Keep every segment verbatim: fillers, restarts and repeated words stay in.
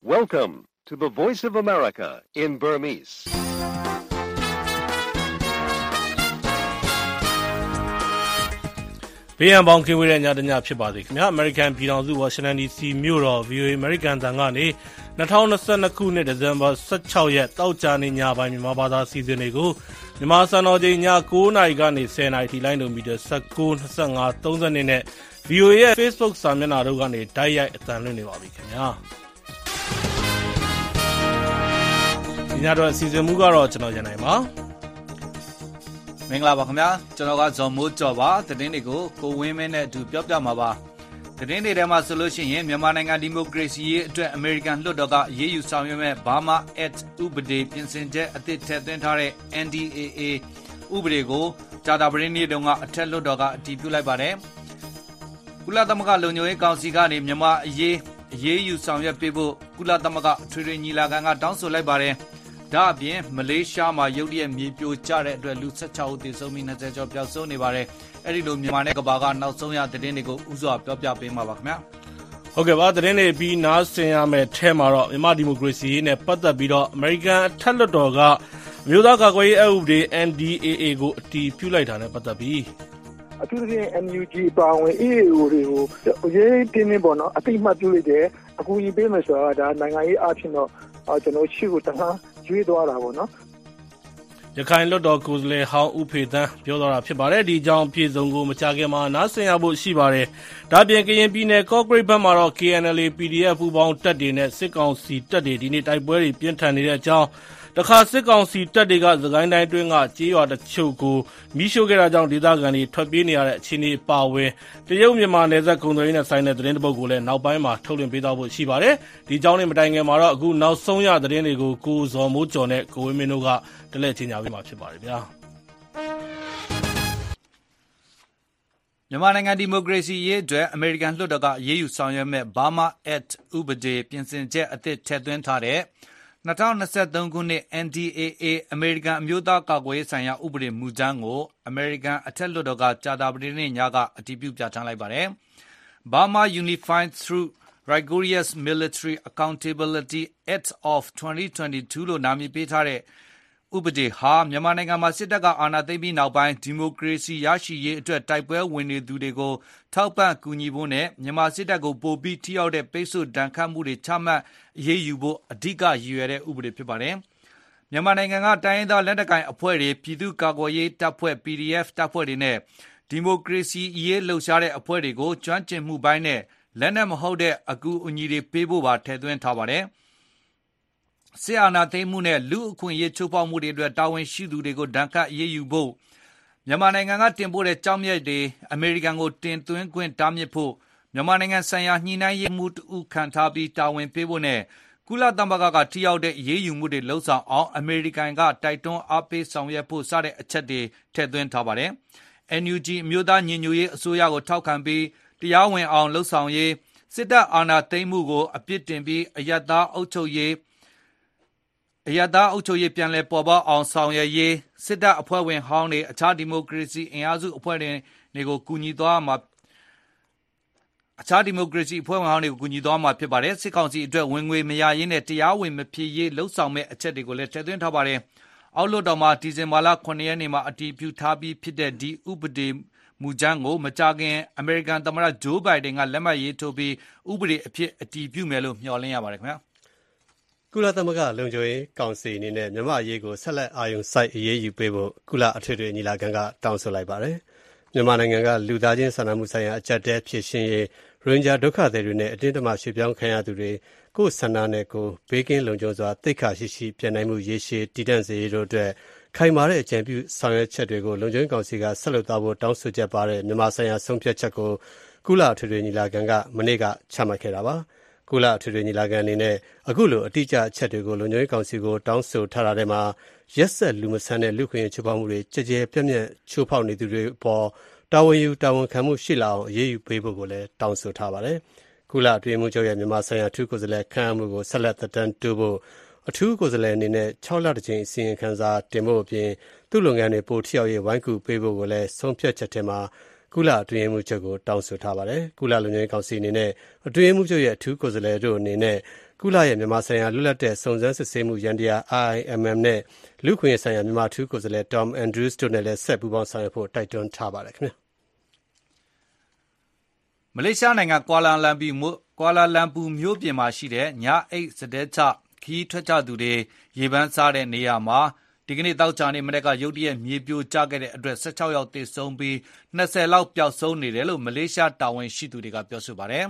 Welcome to the Voice of America in Burmese. B M ဘောင်ကင်ဝေးတဲ့ညတညဖြစ်ပါစေခင်ဗျာ American ပြည်ထောင်စု Washington ဒီ စီ မြို့တော် V O A American တန်ကနေtwenty twenty-twoခုနှစ် December sixteenရက်တောက်ကြနေညပိုင်းမြန်မာဘာသာစီစဉ်တွေကိုမြန်မာစံတော်ချိန်ညnineနာရီကနေtenနာရီထိလိုင်းဒိုမီတာnineteen, twenty-five, thirtyနဲ့ V O A ရဲ့ Facebook စာမျက်နှာတို့ကနေတိုက်ရိုက်အသံလွှင့်နေပါပြီခင်ဗျာဒီညတော့စီစဉ်မှုကတော့ကျွန်တော်ရန်နိုင်ပါမင်္ဂလာပါခင်ဗျာကျွန်တော်ကဇော်မိုးကျော်ပါသတင်းတွေကိုကိုဝင်းမင်းနဲ့အတူပြောပြမှာပါသတင်းတွေထဲမှာဆိုလို့ရှိရင်မြန်မာနိုင်ငံဒီမိုကရေစီရေးအတွက်အမေရိကန်လွှတ်တော်ကအရေးယူဆောင်ရွက်မဲ့ Burma Act ဥပဒေပြင်ဆင်ချက်အသစ်ထည့်သွင်းထားတဲ့ N D A A ဥပဒေကိုကြာတာပရင်းနေ့တုန်းကအထက်လွှတ်တော်ကအတည်ပြုလိုက်ပါတယ်ကုလသမဂ္ဂလုံခြုံရေးကောင်စီကနေမြန်မာအရေးအရေးယူဆောင်ရွက်ပေးဖို့ကုလသမဂ္ဂအထွေထွေညီလာခံကတောင်းဆိုလိုက်ပါတယ်ဒါအပြင်မလေးရှားမှာရုတ်တရက်မြေပြိုကျတဲ့အတွက်လူsixteenဦးသေဆုံးပြီးtwentyကျော်ပျောက်ဆုံးနေပါတယ်အဲ့ဒီလိုမြန်မာနဲ့ကမ္ဘာကနောက်ဆုံးရသတင်းတွေကိုဥစွာပြောပြပေးမှာပါခင်ဗျာဟုတ်ကဲ့ပါသတင်းတွေပြီးနားဆင်ရမယ့်ထဲမှာတော့မြန်မာဒီမိုကရေစီရေးနဲ့ပတ်သက်ပြီးတော့ American အထက်လွှတ်တော်ကအမျိုးသားကာကွယ်ရေးအဥပဒေ N D A A ကိုအတည်ပြုလိုက်တာနဲ့ပတ်သက်ပြီးအထူးသဖြင့် N U G ပါဝင် A A O တွေကိုရေးတင်းနေပေါ့နော်အတိတ်မှပြုလိုက်တယ်အကူအညီပေးမယ်ဆိုတာဒါနိုင်ငံရေးအဖြစ်တော့ကျွန်တော်ရှိကိုတခါရွေးသွားတာပေါ့နော်ရခိုင်လွှတ်တော်ကိုယ်စားလှယ်ဟောင်းဦးဖေသန်းပြောသွားတာဖြစ်ပါတယ်ဒီကြောင်းပြည်စုံကိုမကြခင်မှာနားဆင်ရဖို့ရှိပါတယ်ဒါပြင်ကရင်ပြည်နယ်ကော့ဂရိတ်ဘက်မှာတော့ K N L A P D F ပူးပေါင်းတပ်တွေနဲ့စစ်ကောင်စီတပ်တွေဒီနေ့တိုက်ပွဲတွေပြင်းထန်နေတဲ့အကြောင်းတခါစစ်ကောင်စီတပ်တွေကသခိုင်းတိုင်းတွင်းကကြေးရွာတချို့ကိုမိရှို့ခဲ့တာကြောင့်ဒေသခံတွေထွက်ပြေးနေရတဲ့အခြေအနေအပါအဝင်တရုတ်မြန်မာနယ်စပ်ကုန်သွယ်ရေးနဲ့ဆိုင်တဲ့သတင်းတပုတ်ကိုလည်းနောက်ပိုင်းမှာထုတ်လွှင့်ပေးသွားဖို့ရှိပါတယ်ဒီကြောင်းနဲ့မတိုင်ခင်မှာတော့အခုနောက်ဆုံးရသတင်းတွေကိုကိုဇော်မိုးကျော်နဲ့ကိုဝင်းမင်းတို့ကတလဲချင်းညာပေးမှာဖြစ်ပါတယ်ဗျာမြန်မာနိုင်ငံဒီမိုကရေစီရေးအတွက်အမေရိကန်လွှတ်တော်ကအရေးယူဆောင်ရွက်မဲ့ Burma Act ဥပဒေပြင်ဆင်ချက်အသစ်ထည့်သွင်းထားတဲ့twenty twenty-threeခုနှစ် N D A A အမေရိကန်အမျိုးသားကာကွယ်ရေးဆိုင်ရာဥပဒေမူကြမ်းကိုအမေရိကန်အထက်လွှတ်တော်ကကြာသပတေးနေ့ညကအတည်ပြုပြဋ္ဌာန်းလိုက်ပါတယ်။ Burma Unified Through Rigorous Military Accountability Act of twenty twenty-two လို့နာမည်ပေးထားတဲ့ဥပဒေဟာမြန်မာနိုင်ငံမှာစစ်တပ်ကအာဏာသိမ်းပြီးနောက်ပိုင်းဒီမိုကရေစီရရှိရေးအတွက်တိုက်ပွဲဝင်နေသူတွေကိုထောက်ပံ့ကူညီဖို့နဲ့မြန်မာစစ်တပ်ကိုပိုပြီးထိရောက်တဲ့ပိတ်ဆို့ဒဏ်ခတ်မှုတွေချမှတ်အရေးယူဖို့အဓိကရည်ရွယ်တဲ့ဥပဒေဖြစ်ပါတယ်။မြန်မာနိုင်ငံကတိုင်းရင်းသားလက်နက်ကိုင်အဖွဲ့တွေပြည်သူ့ကာကွယ်ရေးတပ်ဖွဲ့ P D F တပ်ဖွဲ့တွေနဲ့ဒီမိုကရေစီရေးလှုပ်ရှားတဲ့အဖွဲ့တွေကိုကျွမ်းကျင်မှုပိုင်းနဲ့လက်နက်မဟုတ်တဲ့အကူအညီတွေပေးဖို့ပါထည့်သွင်းထားပါတယ်။စစ်အာဏာသိမ်းမှုနဲ့လူအခွင့်အရေးချိုးဖောက်မှုတွေအတွက်တာဝန်ရှိသူတွေကိုဒဏ်ခတ်အရေးယူဖို့မြန်မာနိုင်ငံကတင်ပို့တဲ့ကြောင်းမြတ်တွေအမေရိကန်ကိုတင်သွင်းခွင့်တားမြစ်ဖို့မြန်မာနိုင်ငံဆိုင်ရာညှိနှိုင်းရေးမှုတူခံထားပြီးတာဝန်ပေးဖို့နဲ့ကုလသမဂ္ဂကထိရောက်တဲ့အရေးယူမှုတွေလှုံ့ဆော်အောင်အမေရိကန်ကတိုက်တွန်းအားပေးဆောင်ရွက်ဖို့စတဲ့အချက်တွေထည့်သွင်းထားပါတယ်။ N U G အမျိုးသားညီညွတ်ရေးအစိုးရကိုထောက်ခံပြီးတရားဝင်အောင်လှုံ့ဆော်ရေးစစ်တပ်အာဏာသိမ်းမှုကိုအပြစ်တင်ပြီးအယက်သားအုပ်ချုပ်ရေးအရသာအုပ်ချုပ်ရေးပြန်လည်ပေါ်ပေါက်အောင်ဆောင်ရွက်ရေးစစ်တပ်အဖွဲ့ဝင်ဟောင်းတွေအခြားဒီမိုကရေစီအင်အားစုအဖွဲ့တွေကိုကူညီသွားမှာအခြားဒီမိုကရေစီအဖွဲ့ဝင်ဟောင်းတွေကိုကူညီသွားမှာဖြစ်ပါတယ်စစ်ကောင်စီအတွက်ဝင်ငွေမရရေးနဲ့တရားဝင်မဖြစ်ရေးလှုံ့ဆော်မဲ့အချက်တွေကိုလည်းထည့်သွင်းထားပါတယ်အောက်လွှတ်တော်မှာဒီဇင်ဘာလnineရက်နေ့မှာအတည်ပြုထားပြီးဖြစ်တဲ့ဒီဥပဒေမူကြမ်းကိုမကြာခင်အမေရိကန်သမ္မတဂျိုးဘိုင်ဒန်ကလက်မှတ်ရေးထိုးပြီးဥပဒေအဖြစ်အတည်ပြုမယ်လို့မျှော်လင့်ရပါတယ်ခင်ဗျာကုလသမဂ္ဂလုံခြုံရေးကောင်စီအနေနဲ့မြန်မာအရေးကိုဆက်လက်အာရုံစိုက်အရေးယူပေးဖို့ကုလအထွေထွေညီလာခံကတောင်းဆိုလိုက်ပါတယ်။မြန်မာနိုင်ငံကလူသားချင်းစာနာမှုဆိုင်ရာအကျပ်တဲဖြစ်ရှင်းရေးရိုဟင်ဂျာဒုက္ခသည်တွေနဲ့အတင်းအဓမ္မရွှေ့ပြောင်းခံရသူတွေကိုယ်ဆန္ဒနဲ့ကိုဘေးကင်းလုံခြုံစွာသိက္ခာရှိရှိပြန်နိုင်မှုရေရှည်တည်တံ့စေရေးတို့အတွက်ခိုင်မာတဲ့အကြံပြုဆောင်ရွက်ချက်တွေကိုလုံခြုံရေးကောင်စီကဆက်လုပ်သွားဖို့တောင်းဆိုချက်ပါတဲ့မြန်မာဆိုင်ရာဆုံးဖြတ်ချက်ကိုကုလအထွေထွေညီလာခံကမနေ့ကချမှတ်ခဲ့တာပါ။ကုလအထွေထွေညီလာခံအနေနဲ့အခုလိုအတိအကျအချက်တွေကိုလုံခြုံရေးကောင်စီကိုတောင်းဆိုထားတာထဲမှာရက်စက်လူမဆန်တဲ့လူခွင့်ချိုးဖောက်မှုတွေကြည်ကြဲပြန့်ပြန့်ချိုးဖောက်နေသူတွေအပေါ်တာဝန်ယူတာဝန်ခံမှုရှိလာအောင်အရေးယူပေးဖို့ကိုလည်းတောင်းဆိုထားပါတယ်။ကုလအတွင်းမှုချုပ်ရဲ့မြန်မာဆိုင်ရာအထူးကိုယ်စားလှယ်ခန့်အပ်မှုကိုဆက်လက်သက်တမ်းတိုးဖို့အထူးကိုယ်စားလှယ်အနေနဲ့sixလတစ်ကြိမ်အစီရင်ခံစာတင်ဖို့အပြင်သူ့လုပ်ငန်းတွေပိုထိရောက်ရေးဝိုင်းကူပေးဖို့ကိုလည်းဆုံးဖြတ်ချက်ထဲမှာကုလအတွင်းရေးမှူးချုပ်ကိုတောင်းဆိုထားပါတယ်။ကုလလုံခြုံရေးကောင်စီအနေနဲ့အတွင်းရေးမှူးချုပ်ရဲ့အထူးကိုယ်စားလှယ်တို့အနေနဲ့ကုလရဲ့မြန်မာဆိုင်ရာလွတ်လပ်တဲ့စုံစမ်းစစ်ဆေးမှုယန္တရား I I M M နဲ့လူ့အခွင့်အရေးဆိုင်ရာမြန်မာထူးကိုယ်စားလှယ် Tom Andrews တို့နဲ့လည်းဆက်ပူးပေါင်းဆောင်ရွက်ဖို့တိုက်တွန်းထားပါတယ်ခင်ဗျာမလေးရှားနိုင်ငံကွာလာလမ်ပူကွာလာလမ်ပူမြို့ပြင်မှာရှိတဲ့ညအိတ်စတဲ့ချခီးထွက်ကြသူတွေရေပန်းစားတဲ့နေရာမှာဒီကနေ့တောက်ချာနေမနေ့ကရုတ်တရက်မြေပြိုကျခဲ့တဲ့အတွက်ဆယ်ခြောက်ယောက်သေဆုံးပြီးနှစ်ဆယ်လောက်ပျောက်ဆုံးနေတယ်လို့မလေးရှားတာဝန်ရှိသူတွေကပြောဆိုပါတယ်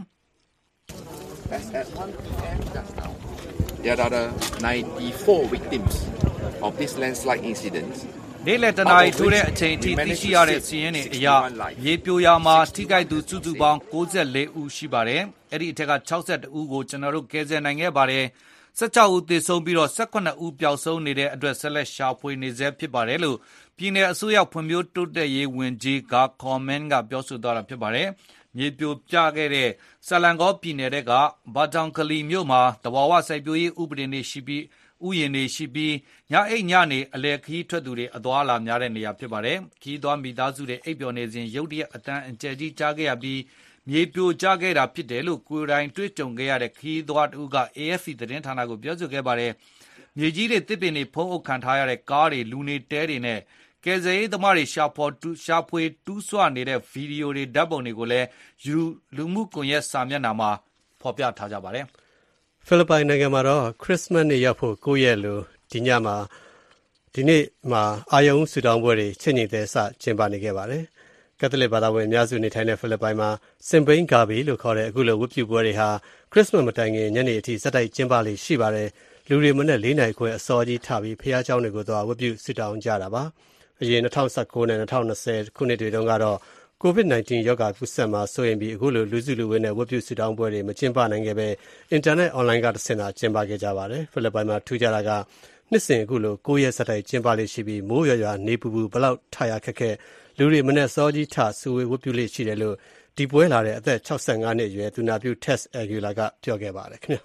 There are ninety-four victims of this landslide incident. နေ့လယ်တနာရီထိုးတဲ့အချိန်အထိသိရှိရတဲ့စီးရင်တွေအရရေပြိုရာမှာထိခိုက်သူစုစုပေါင်း၉၄ဦးရှိပါတယ်။အဲ့ဒီအထက်က၆၁ဦးကိုကျွန်တော်တို့ကယ်ဆယ်နိုင်ခဲ့ပါတယ်။၁၆ဦးသေဆုံးပြီးတော့၁၈ဦးပျောက်ဆုံးနေတဲ့အတွက်ဆက်လက်ရှာဖွေနေဆဲဖြစ်ပါတယ်လို့ပြည်내အစိုးရဖွံ့ဖြိုးတိုးတက်ရေးဝန်ကြီးဂါခေါ်မန်ကပြောဆိုသွားတာဖြစ်ပါတယ်။မြေပြိုကျခဲ့တဲ့ဆလန်ကောပြည်နယ်ကဘာတောင်ကလီမြို့မှာတဘာဝစိုက်ပျိုးရေးဥပဒေတွေရှိပြီးဥယျာဉ်တွေရှိပြီးညအိတ်ညနေအလဲခီးထွက်သူတွေအသွားအလာများတဲ့နေရာဖြစ်ပါတယ်။ခီးသွားမိသားစုတွေအိပ်ပျော်နေစဉ်ရုတ်တရက်အတန်းအကျယ်ကြီးကြားခဲ့ရပြီးမြေပြိုကျခဲ့တာဖြစ်တယ်လို့ကိုယ်တိုင်တွေ့ကြုံခဲ့ရတဲ့ခီးသွားတူက A F P သတင်းဌာနကိုပြောဆိုခဲ့ပါတယ်။မြေကြီးတွေတစ်ပင်တွေဖုံးအုပ်ခံထားရတဲ့ကားတွေလူနေတဲတွေနဲ့ကယ်ဆယ်ရေးသမားတွေရှာဖော်တူရှာဖွေတူးဆွနေတဲ့ဗီဒီယိုတွေဓာတ်ပုံတွေကိုလည်းယူလူမှုကွန်ရက်စာမျက်နှာမှာဖော်ပြထားကြပါတယ်ဖိလစ်ပိုင်နိုင်ငံမှာတော့ခရစ်စမတ်နေ့ရောက်ဖို့ကိုရက်လိုဒီညမှာဒီနေ့မှာအာယုံဆူတောင်းပွဲတွေချိန်ချိန်သက်စကျင်းပနေခဲ့ပါတယ်ကက်သလစ်ဘာသာဝင်အများစုနေထိုင်တဲ့ဖိလစ်ပိုင်မှာစင်ပိန်ဂါဘီလို့ခေါ်တဲ့အခုလိုဝတ်ပြုပွဲတွေဟာခရစ်စမတ်မတိုင်ခင်ညနေအထိစက်တိုက်ကျင်းပလေရှိပါတယ်လူတွေမနေ့၄နာရီခွဲအစောကြီးထပြီးဖျားเจ้าတွေကိုသွားဝတ်ပြုဆူတောင်းကြတာပါအရင်၂၀၁၉နဲ့၂၀၂၀ခုနှစ်တွေတုန်းကတော့ ကိုဗစ်-19 ရောဂါကူးစက်မှာစိုးရိမ်ပြီးအခုလိုလူစုလူဝေးနဲ့ဝတ်ပြုဆုတောင်းပွဲတွေမကျင်းပနိုင်ခဲ့ပဲအင်တာနက်အွန်လိုင်းကတဆင့်သာကျင်းပခဲ့ကြပါတယ်ဖိလစ်ပိုင်မှာထူးခြားတာကနှစ်စဉ်အခုလို၉ရက်ဆက်တိုက်ကျင်းပလေရှိပြီးမိုးရွာရွာနေပူပူဘလောက်ထရခက်ခဲလူတွေမနေ့စောကြီးထဆူဝေးဝတ်ပြုလေရှိတယ်လို့ဒီပွဲလာတဲ့အသက်၆၅နှစ်အရွယ်သူနာပြု Tess Aguilar ကပြောခဲ့ပါတယ်ခင်ဗျာ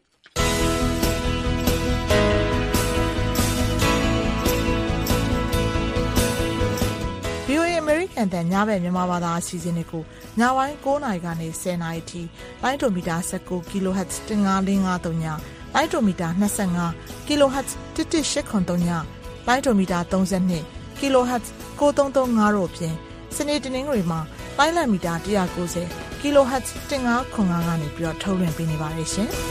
အမေရိကန်တန်ညဘက်မြန်မာဘာသာအစီအစဉ်တွေကိုညပိုင်း၉နာရီကနေ၁၀နာရီထိလိုင်းဒိုမီတာ၁၉ kHz ၁၅၄၅၃ညလိုင်းဒိုမီတာ၂၅ kHz ၁၁၈၇၃ညလိုင်းဒိုမီတာ၃၂ kHz ၉၃၃၅တို့အပြင်စနေတနင်္ဂနွေမှာလိုင်းလံမီတာ၁၉၀ kHz ၁၅၇၅ကနေပြီးတော့ထုတ်လွှင့်ပေးနေပါတယ်ရှင်။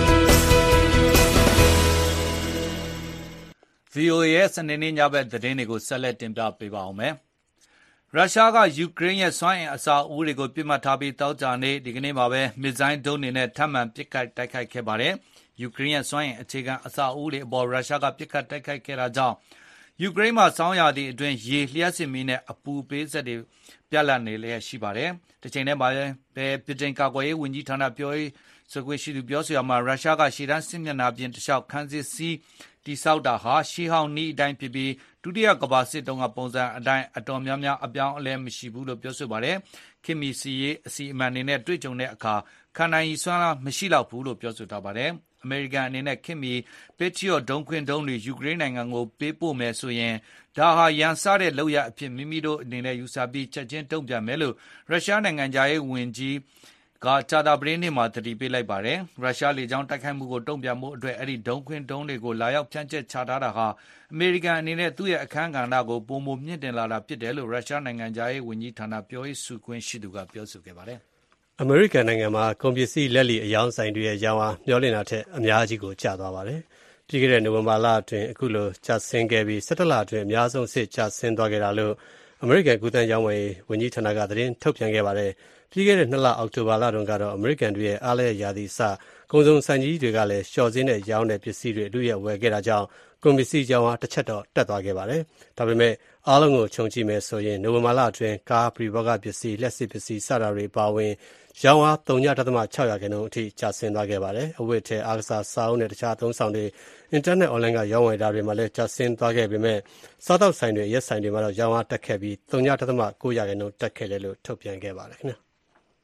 ဗွီအိုအေ ရဲ့စနေနေ့ညဘက်သတင်းတွေကိုဆက်လက်တင်ပြပေးပါအောင်မယ်။ရုရှားကယူကရိန်းရဲ့စွမ်းအင်အဆောက်အဦတွေကိုပစ်မှတ်ထားပြီးတောက်ကြနေဒီကနေ့မှာပဲမစ်ဇိုင်းဒုံးတွေနဲ့ထပ်မံပစ်ခတ်တိုက်ခိုက်ခဲ့ပါတယ်။ယူကရိန်းရဲ့စွမ်းအင်အခြေခံအဆောက်အဦတွေအပေါ်ရုရှားကပစ်ခတ်တိုက်ခိုက်ခဲ့တာကြောင့်ယူကရိန်းမှာစောင်းရာသီအတွင်းရေလျှက်စစ်မီးနဲ့အပူပေးစက်တွေပြက်လက်နေလျက်ရှိပါတယ်။တစ်ချိန်တည်းမှာပဲပြည်ထောင်ကာကွယ်ရေးဝန်ကြီးဌာနပြောရေးဆိုခွင့်ရှိသူပြောဆိုရမှာရုရှားကရှေ့တန်းစစ်မျက်နှာပြင်တစ်လျှောက်ခန်းစစ်စီးတိဆောက်တာဟာရှေးဟောင်းနီးအတိုင်းဖြစ်ပြီးဒုတိယကမ္ဘာစစ်တုန်းကပုံစံအတိုင်းအတော်များများအပြောင်းအလဲမရှိဘူးလို့ပြောဆိုပါတယ်။ခင်မီစီရေးအစီအမံတွေနဲ့တွေ့ကြုံတဲ့အခါခံနိုင်ရည်စွမ်းအားမရှိတော့ဘူးလို့ပြောဆိုထားပါတယ်။အမေရိကန်အနေနဲ့ခင်မီပေထရီယော့ဒုံးခွင်းဒုံးတွေယူကရိန်းနိုင်ငံကိုပေးပို့မယ်ဆိုရင်ဒါဟာရန်စတဲ့လုပ်ရအဖြစ်မိမိတို့အနေနဲ့ယူဆပြီးချက်ချင်းတုံ့ပြန်မယ်လို့ရုရှားနိုင်ငံသားရေးဝန်ကြီးကကြာတာပရင်းနေ့မှာတတိပေးလိုက်ပါတယ်ရုရှားလေကြောင်းတိုက်ခိုက်မှုကိုတုံ့ပြန်မှုအတွက်အဲ့ဒီဒုံးခွင်းဒုံးတွေကိုလာရောက်ဖြန့်ကျက်ချထားတာဟာအမေရိကန်အနေနဲ့သူ့ရဲ့အခမ်းကဏ္ဍကိုပုံမမြင့်တင်လာတာဖြစ်တယ်လို့ရုရှားနိုင်ငံသားရေးဝန်ကြီးဌာနပြောရေးဆိုခွင့်ရှိသူကပြောဆိုခဲ့ပါတယ်အမေရိကန်နိုင်ငံမှာကုန်ပစ္စည်းလက်လီအယောင်ဆိုင်တွေရဲ့ရောင်းအားမျှော်လင့်တာထက်အများကြီးကိုကျသွားပါတယ်ပြီးခဲ့တဲ့နိုဝင်ဘာလအတွင်းအခုလိုကျဆင်းခဲ့ပြီး၁၇လအတွင်းအများဆုံးစစ်ကျဆင်းသွားခဲ့တာလို့အမေရိကန်ကုသရေးဝန်ကြီးဌာနကသတင်းထုတ်ပြန်ခဲ့ပါတယ်ပြီးခဲ့တဲ့နှစ်လအောက်တိုဘာလတုန်းကတော့အမေရိကန်တွေရဲ့အားလည်းရာသီစကုန်စုံဆိုင်ကြီးတွေကလည်းလျှော်စင်းနဲ့ရောင်းတဲ့ပစ္စည်းတွေအလူရဲ့ဝယ်ခဲ့တာကြောင့်ကုန်ပစ္စည်းရောင်းအားတစ်ချက်တော့တက်သွားခဲ့ပါတယ်။ဒါပေမဲ့အားလုံးကိုခြုံကြည့်မယ်ဆိုရင်နိုဝင်ဘာလအတွင်းကားပရိဘောဂပစ္စည်းလက်စစ်ပစ္စည်းစတာတွေပါဝင်ရောင်းအား ၃.၆ ရာခိုင်နှုန်းအထိကျဆင်းသွားခဲ့ပါတယ်။အဝတ်ထဲအားကစားစာအုပ်နဲ့တခြားသုံးဆောင်တွေအင်တာနက်အွန်လိုင်းကရောင်းဝယ်တာတွေမှာလည်းကျဆင်းသွားခဲ့ပေမဲ့စားတောက်ဆိုင်တွေရက်ဆိုင်တွေမှာတော့ရောင်းအားတက်ခဲ့ပြီး ၃.၉ ရာခိုင်နှုန်းတက်ခဲ့တယ်လို့ထုတ်ပြန်ခဲ့ပါတယ်ခင်ဗျာ။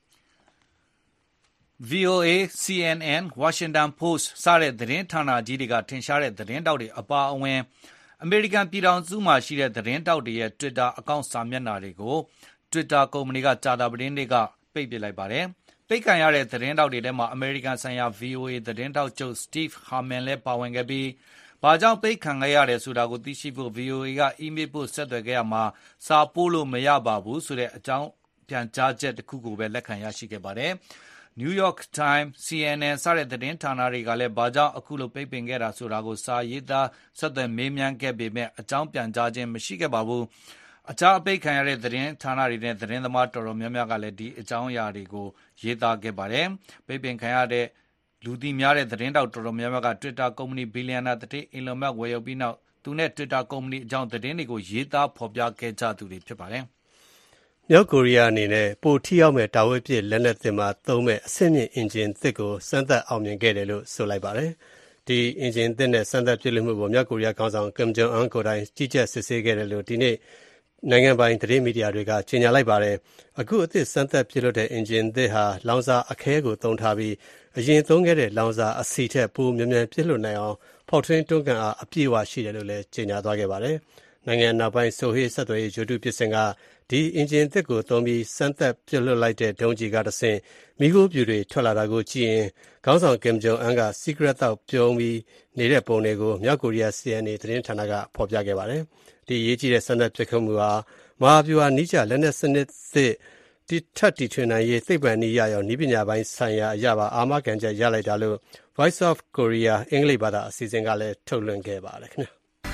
ဗွီအိုအေ စီ အန် အန် Washington Post စတဲ့သတင်းဌာနကြီးတွေကထင်ရှားတဲ့သတင်းတောက်တွေအပါအဝင်အမေရိကန်ပြည်ထောင်စုမှာရှိတဲ့သတင်းတောက်တွေရဲ့ Twitter အကောင့်စာမျက်နှာတွေကို Twitter ကုမ္ပဏီကကြာတာပတင်းတွေကပိတ်ပစ်လိုက်ပါတယ်။ပိတ်ခံရတဲ့သတင်းတောက်တွေထဲမှာအမေရိကန်ဆိုင်ရာ ဗွီအိုအေ သတင်းတောက်ချုပ် Steve Harman လည်းပါဝင်ခဲ့ပြီးဘာကြောင့်ပိတ်ခံခဲ့ရတယ်ဆိုတာကိုသိရှိဖို့ ဗွီအိုအေ ကအီးမေးလ်ပို့ဆက်သွယ်ခဲ့ရမှာစာပို့လို့မရပါဘူးဆိုတဲ့အကြောင်းပြန်ကြားချက်တစ်ခုကိုပဲလက်ခံရရှိခဲ့ပါတယ်။ New York Times, စီ အန် အန် စတဲ့သတင်းဌာနတွေကလည်းဘာကြောင့်အခုလိုပိတ်ပင်ခဲ့တာဆိုတာကိုစာရေးသားဆက်သွယ်မေးမြန်းခဲ့ပေမဲ့အကြောင်းပြန်ကြားခြင်းမရှိခဲ့ပါဘူး။အခြားအပိတ်ခံရတဲ့သတင်းဌာနတွေနဲ့သတင်းသမားတော်တော်များများကလည်းဒီအကြောင်းအရာတွေကိုရေးသားခဲ့ပါတယ်။ပိတ်ပင်ခံရတဲ့လူသိများတဲ့သတင်းတောက်တော်တော်များများက Twitter ကုမ္ပဏီဘီလီယံနာတတိအီလွန်မတ်ဝယ်ယူပြီးနောက်သူနဲ့ Twitter ကုမ္ပဏီအကြောင်းသတင်းတွေကိုရေးသားဖော်ပြခဲ့ကြသူတွေဖြစ်ပါတယ်။မြောက်ကိုရီးယားအနေနဲ့ပိုထိရောက်မဲ့တာဝေးပစ်လက်နက်သစ်မှာသုံးမဲ့အဆင့်မြင့်အင်ဂျင်သစ်ကိုစမ်းသပ်အောင်မြင်ခဲ့တယ်လို့ဆိုလိုက်ပါတယ်။ဒီအင်ဂျင်သစ်နဲ့စမ်းသပ်ပစ်လွှတ်မှုကိုမြောက်ကိုရီးယားခေါင်းဆောင် Kim Jong Un ကိုယ်တိုင်ကြီးကြပ်စစ်ဆေးခဲ့တယ်လို့ဒီနေ့နိုင်ငံပိုင်သတင်းမီဒီယာတွေကကြေညာလိုက်ပါတယ်။အခုအသစ်စမ်းသပ်ပစ်လွှတ်တဲ့အင်ဂျင်သစ်ဟာလောင်စာအခဲကိုသုံးထားပြီးအရင်သုံးခဲ့တဲ့လောင်စာအဆီထက်ပိုမြန်မြန်ပစ်လွှတ်နိုင်အောင်ဖောက်ထွင်းတွန်းကန်အားအပြည့်အဝရှိတယ်လို့လည်းကြေညာသွားခဲ့ပါတယ်။နိုင်ငံနောက်ပိုင်းဆိုဟေးဆက်သွယ်ရေးဂျိုတုပစ်စင်ကဒီအင်ဂျင်သစ်ကိုသုံးပြီးစမ်းသပ်ပစ်လွှတ်လိုက်တဲ့ဒုံးကျည်ကတဆင့်မိခိုးပြူတွေထွက်လာတာကိုကြည့်ရင်ခေါင်းဆောင် Kim Jong Un က Secret တောက်ပြုံးပြီးနေတဲ့ပုံတွေကိုမြောက်ကိုရီးယား စီ အန် အေ သတင်းဌာနကဖော်ပြခဲ့ပါတယ်။ဒီရေးကြီးတဲ့စမ်းသပ်ပစ်ခတ်မှုဟာမဟာဗျူဟာနီးကျလက်နက်စနစ်သစ်တိထက်တီထွင်နိုင်ရေးသိပ္ပံနည်းရရောနည်းပညာပိုင်းဆိုင်ရာအရာပါအာမခံချက်ရလိုက်တာလို့ Voice of Korea အင်္ဂလိပ်ဘာသာအစီအစဉ်ကလည်းထုတ်လွှင့်ခဲ့ပါတယ်ခင်ဗျာ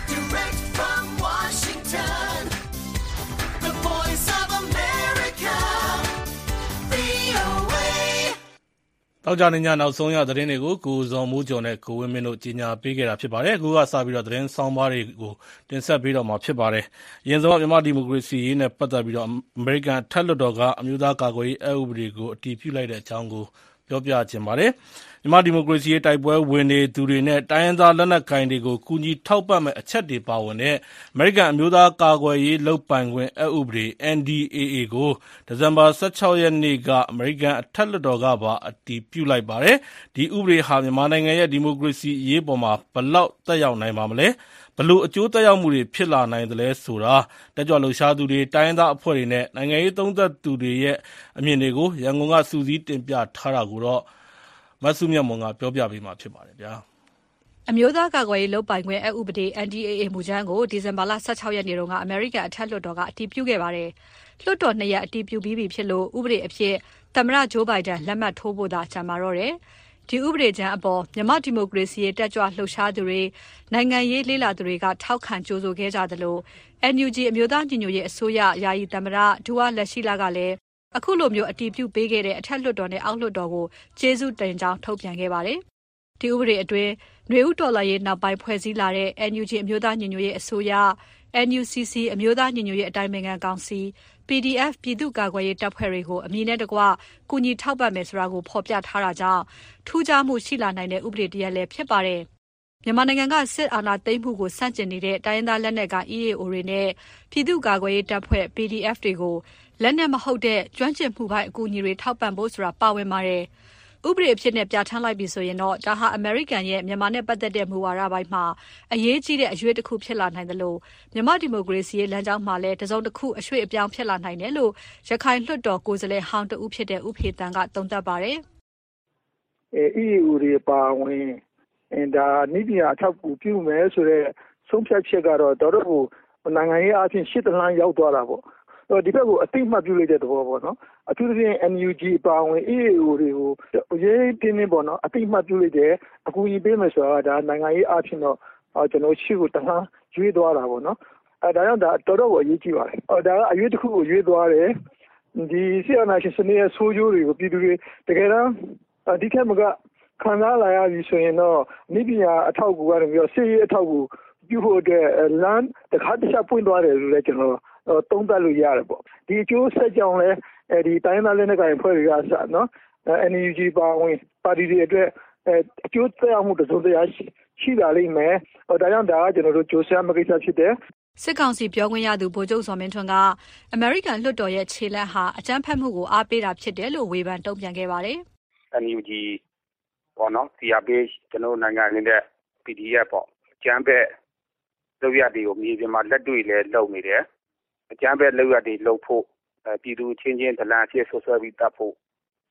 တောက်ကြနေညနောက်ဆုံးရသတင်းတွေကိုကိုဇော်မိုးကျော်နဲ့ကိုဝင်းမင်းတို့ကြီးညာပေးခဲ့တာဖြစ်ပါတယ်အခုကစပြီးတော့သတင်းဆောင်ပါတွေကိုတင်ဆက်ပေးတော့မှာဖြစ်ပါတယ်အရင်ဆုံးမြန်မာဒီမိုကရေစီရေးနဲ့ပတ်သက်ပြီးတော့အမေရိကန်ထက်လွှတ်တော်ကအမျိုးသားကာကွယ်ရေးအဥပဒေကိုအတည်ပြုလိုက်တဲ့အကြောင်းကိုပြောပြခြင်းပါတယ်မြန်မာဒီမိုကရေစီရေးတိုက်ပွဲဝင်နေသူတွေနဲ့တိုင်းရင်းသားလက်နက်ကိုင်တွေကိုကူညီထောက်ပံ့မဲ့အချက်တွေပါဝင်တဲ့အမေရိကန်အမျိုးသားကာကွယ်ရေးလုပ်ပိုင်ခွင့်အဥပဒေ အန် ဒီ အေ အေ ကိုဒီဇင်ဘာ၁၆ရက်နေ့ကအမေရိကန်အထက်လွှတ်တော်ကပါအတည်ပြုလိုက်ပါတယ်ဒီဥပဒေဟာမြန်မာနိုင်ငံရဲ့ဒီမိုကရေစီအရေးပေါ်မှာဘယ်လောက်သက်ရောက်နိုင်ပါမလဲဘလို့အကျိုးသက်ရောက်မှုတွေဖြစ်လာနိုင်သလဲဆိုတာတက်ကြွလှုပ်ရှားသူတွေတိုင်းရင်းသားအဖွဲ့တွေနဲ့နိုင်ငံရေးသုံးသပ်သူတွေရဲ့အမြင်တွေကိုရန်ကုန်ကစူးစီးတင်ပြထားတာကိုတော့မဆုမြတ်မွန်ကပြောပြပေးမှာဖြစ်ပါတယ်ဗျာအမျိုးသားကာကွယ်ရေးလုပ်ပိုင်ခွင့်အဥပဒေ အန် ဒီ အေ အေ မူကြမ်းကိုဒီဇင်ဘာလ၁၆ရက်နေ့တုန်းကအမေရိကန်အထက်လွှတ်တော်ကအတည်ပြုခဲ့ပါတယ်လွှတ်တော်နှစ်ရပ်အတည်ပြုပြီးပြီဖြစ်လို့ဥပဒေအဖြစ်သမ္မတဂျိုးဘိုင်ဒန်လက်မှတ်ထိုးဖို့သာကြာမှာတော့တယ်ဒီဥပဒေကြမ်းအပေါ်မြန်မာဒီမိုကရေစီရေးတက်ကြွလှုပ်ရှားသူတွေနိုင်ငံရေးလေ့လာသူတွေကထောက်ခံကြိုးဆိုခဲ့ကြသလို အန် ယူ ဂျီ အမျိုးသားညီညွတ်ရေးအစိုးရယာယီသမ္မတဒူဝါလက်ရှိလာကလည်းအခုလိုမျိုးအတည်ပြုပေးခဲ့တဲ့အထက်လွှတ်တော်နဲ့အောက်လွှတ်တော်ကိုကျေးဇူးတင်ကြောင်းထုတ်ပြန်ခဲ့ပါတယ်ဒီဥပဒေအတွင်းຫນွေဦးတော်လှန်ရေးနောက်ပိုင်းဖွဲ့စည်းလာတဲ့ အန် ယူ ဂျီ အမျိုးသားညီညွတ်ရေးအစိုးရ အန် ယူ စီ စီ အမျိုးသားညီညွတ်ရေးအတိုင်ပင်ခံကောင်စီ ပီ ဒီ အက်ဖ် ပြည်သူ့ကာကွယ်ရေးတပ်ဖွဲ့တွေကိုအမည်နဲ့တကွကူညီထောက်ပံ့မယ်ဆိုတာကိုဖော်ပြထားတာကြောင့်ထူးခြားမှုရှိလာနိုင်တဲ့ဥပဒေတစ်ရပ်လည်းဖြစ်ပါတယ်မြန်မာနိုင်ငံကစစ်အာဏာသိမ်းမှုကိုဆန့်ကျင်နေတဲ့တိုင်းရင်းသားလက်နက်က အီ အေ အို တွေနဲ့ပြည်သူ့ကာကွယ်ရေးတပ်ဖွဲ့ ပီ ဒီ အက်ဖ် တွေကိုလက်နက်မဟုတ်တဲ့ကျွမ်းကျင်မှုပိုင်းအကူအညီတွေထောက်ပံ့ဖို့ဆိုတာပါဝင်ပါတယ်။ဥပဒေအဖြစ်နဲ့ပြဋ္ဌာန်းလိုက်ပြီဆိုရင်တော့ဒါဟာအမေရိကန်ရဲ့မြန်မာနဲ့ပတ်သက်တဲ့မူဝါဒပိုင်းမှာအရေးကြီးတဲ့အရွေးတစ်ခုဖြစ်လာနိုင်တယ်လို့မြန်မာဒီမိုကရေစီရေးလမ်းကြောင်းမှာလည်းတစုံတစ်ခုအရွှေ့အပြောင်းဖြစ်လာနိုင်တယ်လို့ရခိုင်လွှတ်တော်ကိုယ်စားလှယ်ဟောင်းတဦးဖြစ်တဲ့ဦးဖေတန်ကသုံးသပ်ပါတယ်။အဲ အီ အေ အို တွေပါဝင်အဲဒါနိပညာအထောက်အကူပြုမယ်ဆိုတဲ့ဆုံးဖြတ်ချက်ကတော့တော်တော်ကိုနိုင်ငံရေးအချင်းရှစ်တလန်းရောက်သွားတာပေါ့ဒီဘက်ကိုအသိမှတ်ပြုလိုက်တဲ့သဘောပေါ့နော်အထူးသဖြင့် အန် ယူ ဂျီ ပါဝင် အီ အေ အို တွေကိုရေးတင်းနေပေါ့နော်အသိမှတ်ပြုလိုက်တယ်အကူအညီပေးမယ်ဆိုတာဒါနိုင်ငံရေးအချင်းတော့ကျွန်တော်ရှိကိုတန်းရွေးသွားတာပေါ့နော်အဲဒါကြောင့်ဒါတော်တော်ကိုအရေးကြီးပါတယ်ဟောဒါကအရွေးတစ်ခုကိုရွေးသွားတယ်ဒီဆီယနာရှင်စနေရဲ့ဆိုးကျိုးတွေကိုပြည်သူတွေတကယ်တော့ဒီထက်မကခံစားလာရပြီဆိုရင်တော့နိပညာအထောက်အကူကနေပြီးတော့စစ်ရေးအထောက်အကူပြုဖို့အတွက်လမ်းတစ်ခါတစ်ချက်ပွင့်သွားတယ်လို့လည်းကျွန်တော်သုံးသပ်လို့ရတယ်ပေါ့ဒီအကျိုးဆက်ကြောင့်လည်းအဲဒီတိုင်းသားလက်နက်ကိုင်ဖွဲ့တွေကစနော် အန် ယူ ဂျီ ပါဝင်ပါတီတွေအတွက်အကျိုးသက်ရောက်မှုတစုံတရာရှိလာလိမ့်မယ်ဒါကြောင့်ဒါကကျွန်တော်တို့ကြိုးစားမကိစ္စဖြစ်တယ်စစ်ကောင်စီပြောခွင့်ရသူဗိုလ်ချုပ်ဇော်မင်းထွန်းကအမေရိကန်လွှတ်တော်ရဲ့ခြေလှမ်းဟာအကြမ်းဖက်မှုကိုအားပေးတာဖြစ်တယ်လို့ဝေဖန်တုံ့ပြန်ခဲ့ပါတယ်အန် ယူ ဂျီ ပေါ့နော် စီ အာร์ พี ကျွန်တော်နိုင်ငံအနေနဲ့ ပီ ဒီ အက်ဖ် ပေါ့ကျမ်းပဲလုပ်ရတွေကိုမြေပြင်မှာလက်တွေ့လဲလုပ်နေတယ်အကြမ်းပဲလုပ်ရတွေလုပ်ဖို့ပြည်သူချင်းချင်းဒလန်အဖြစ်ဆွဆွဲပြီးတတ်ဖို့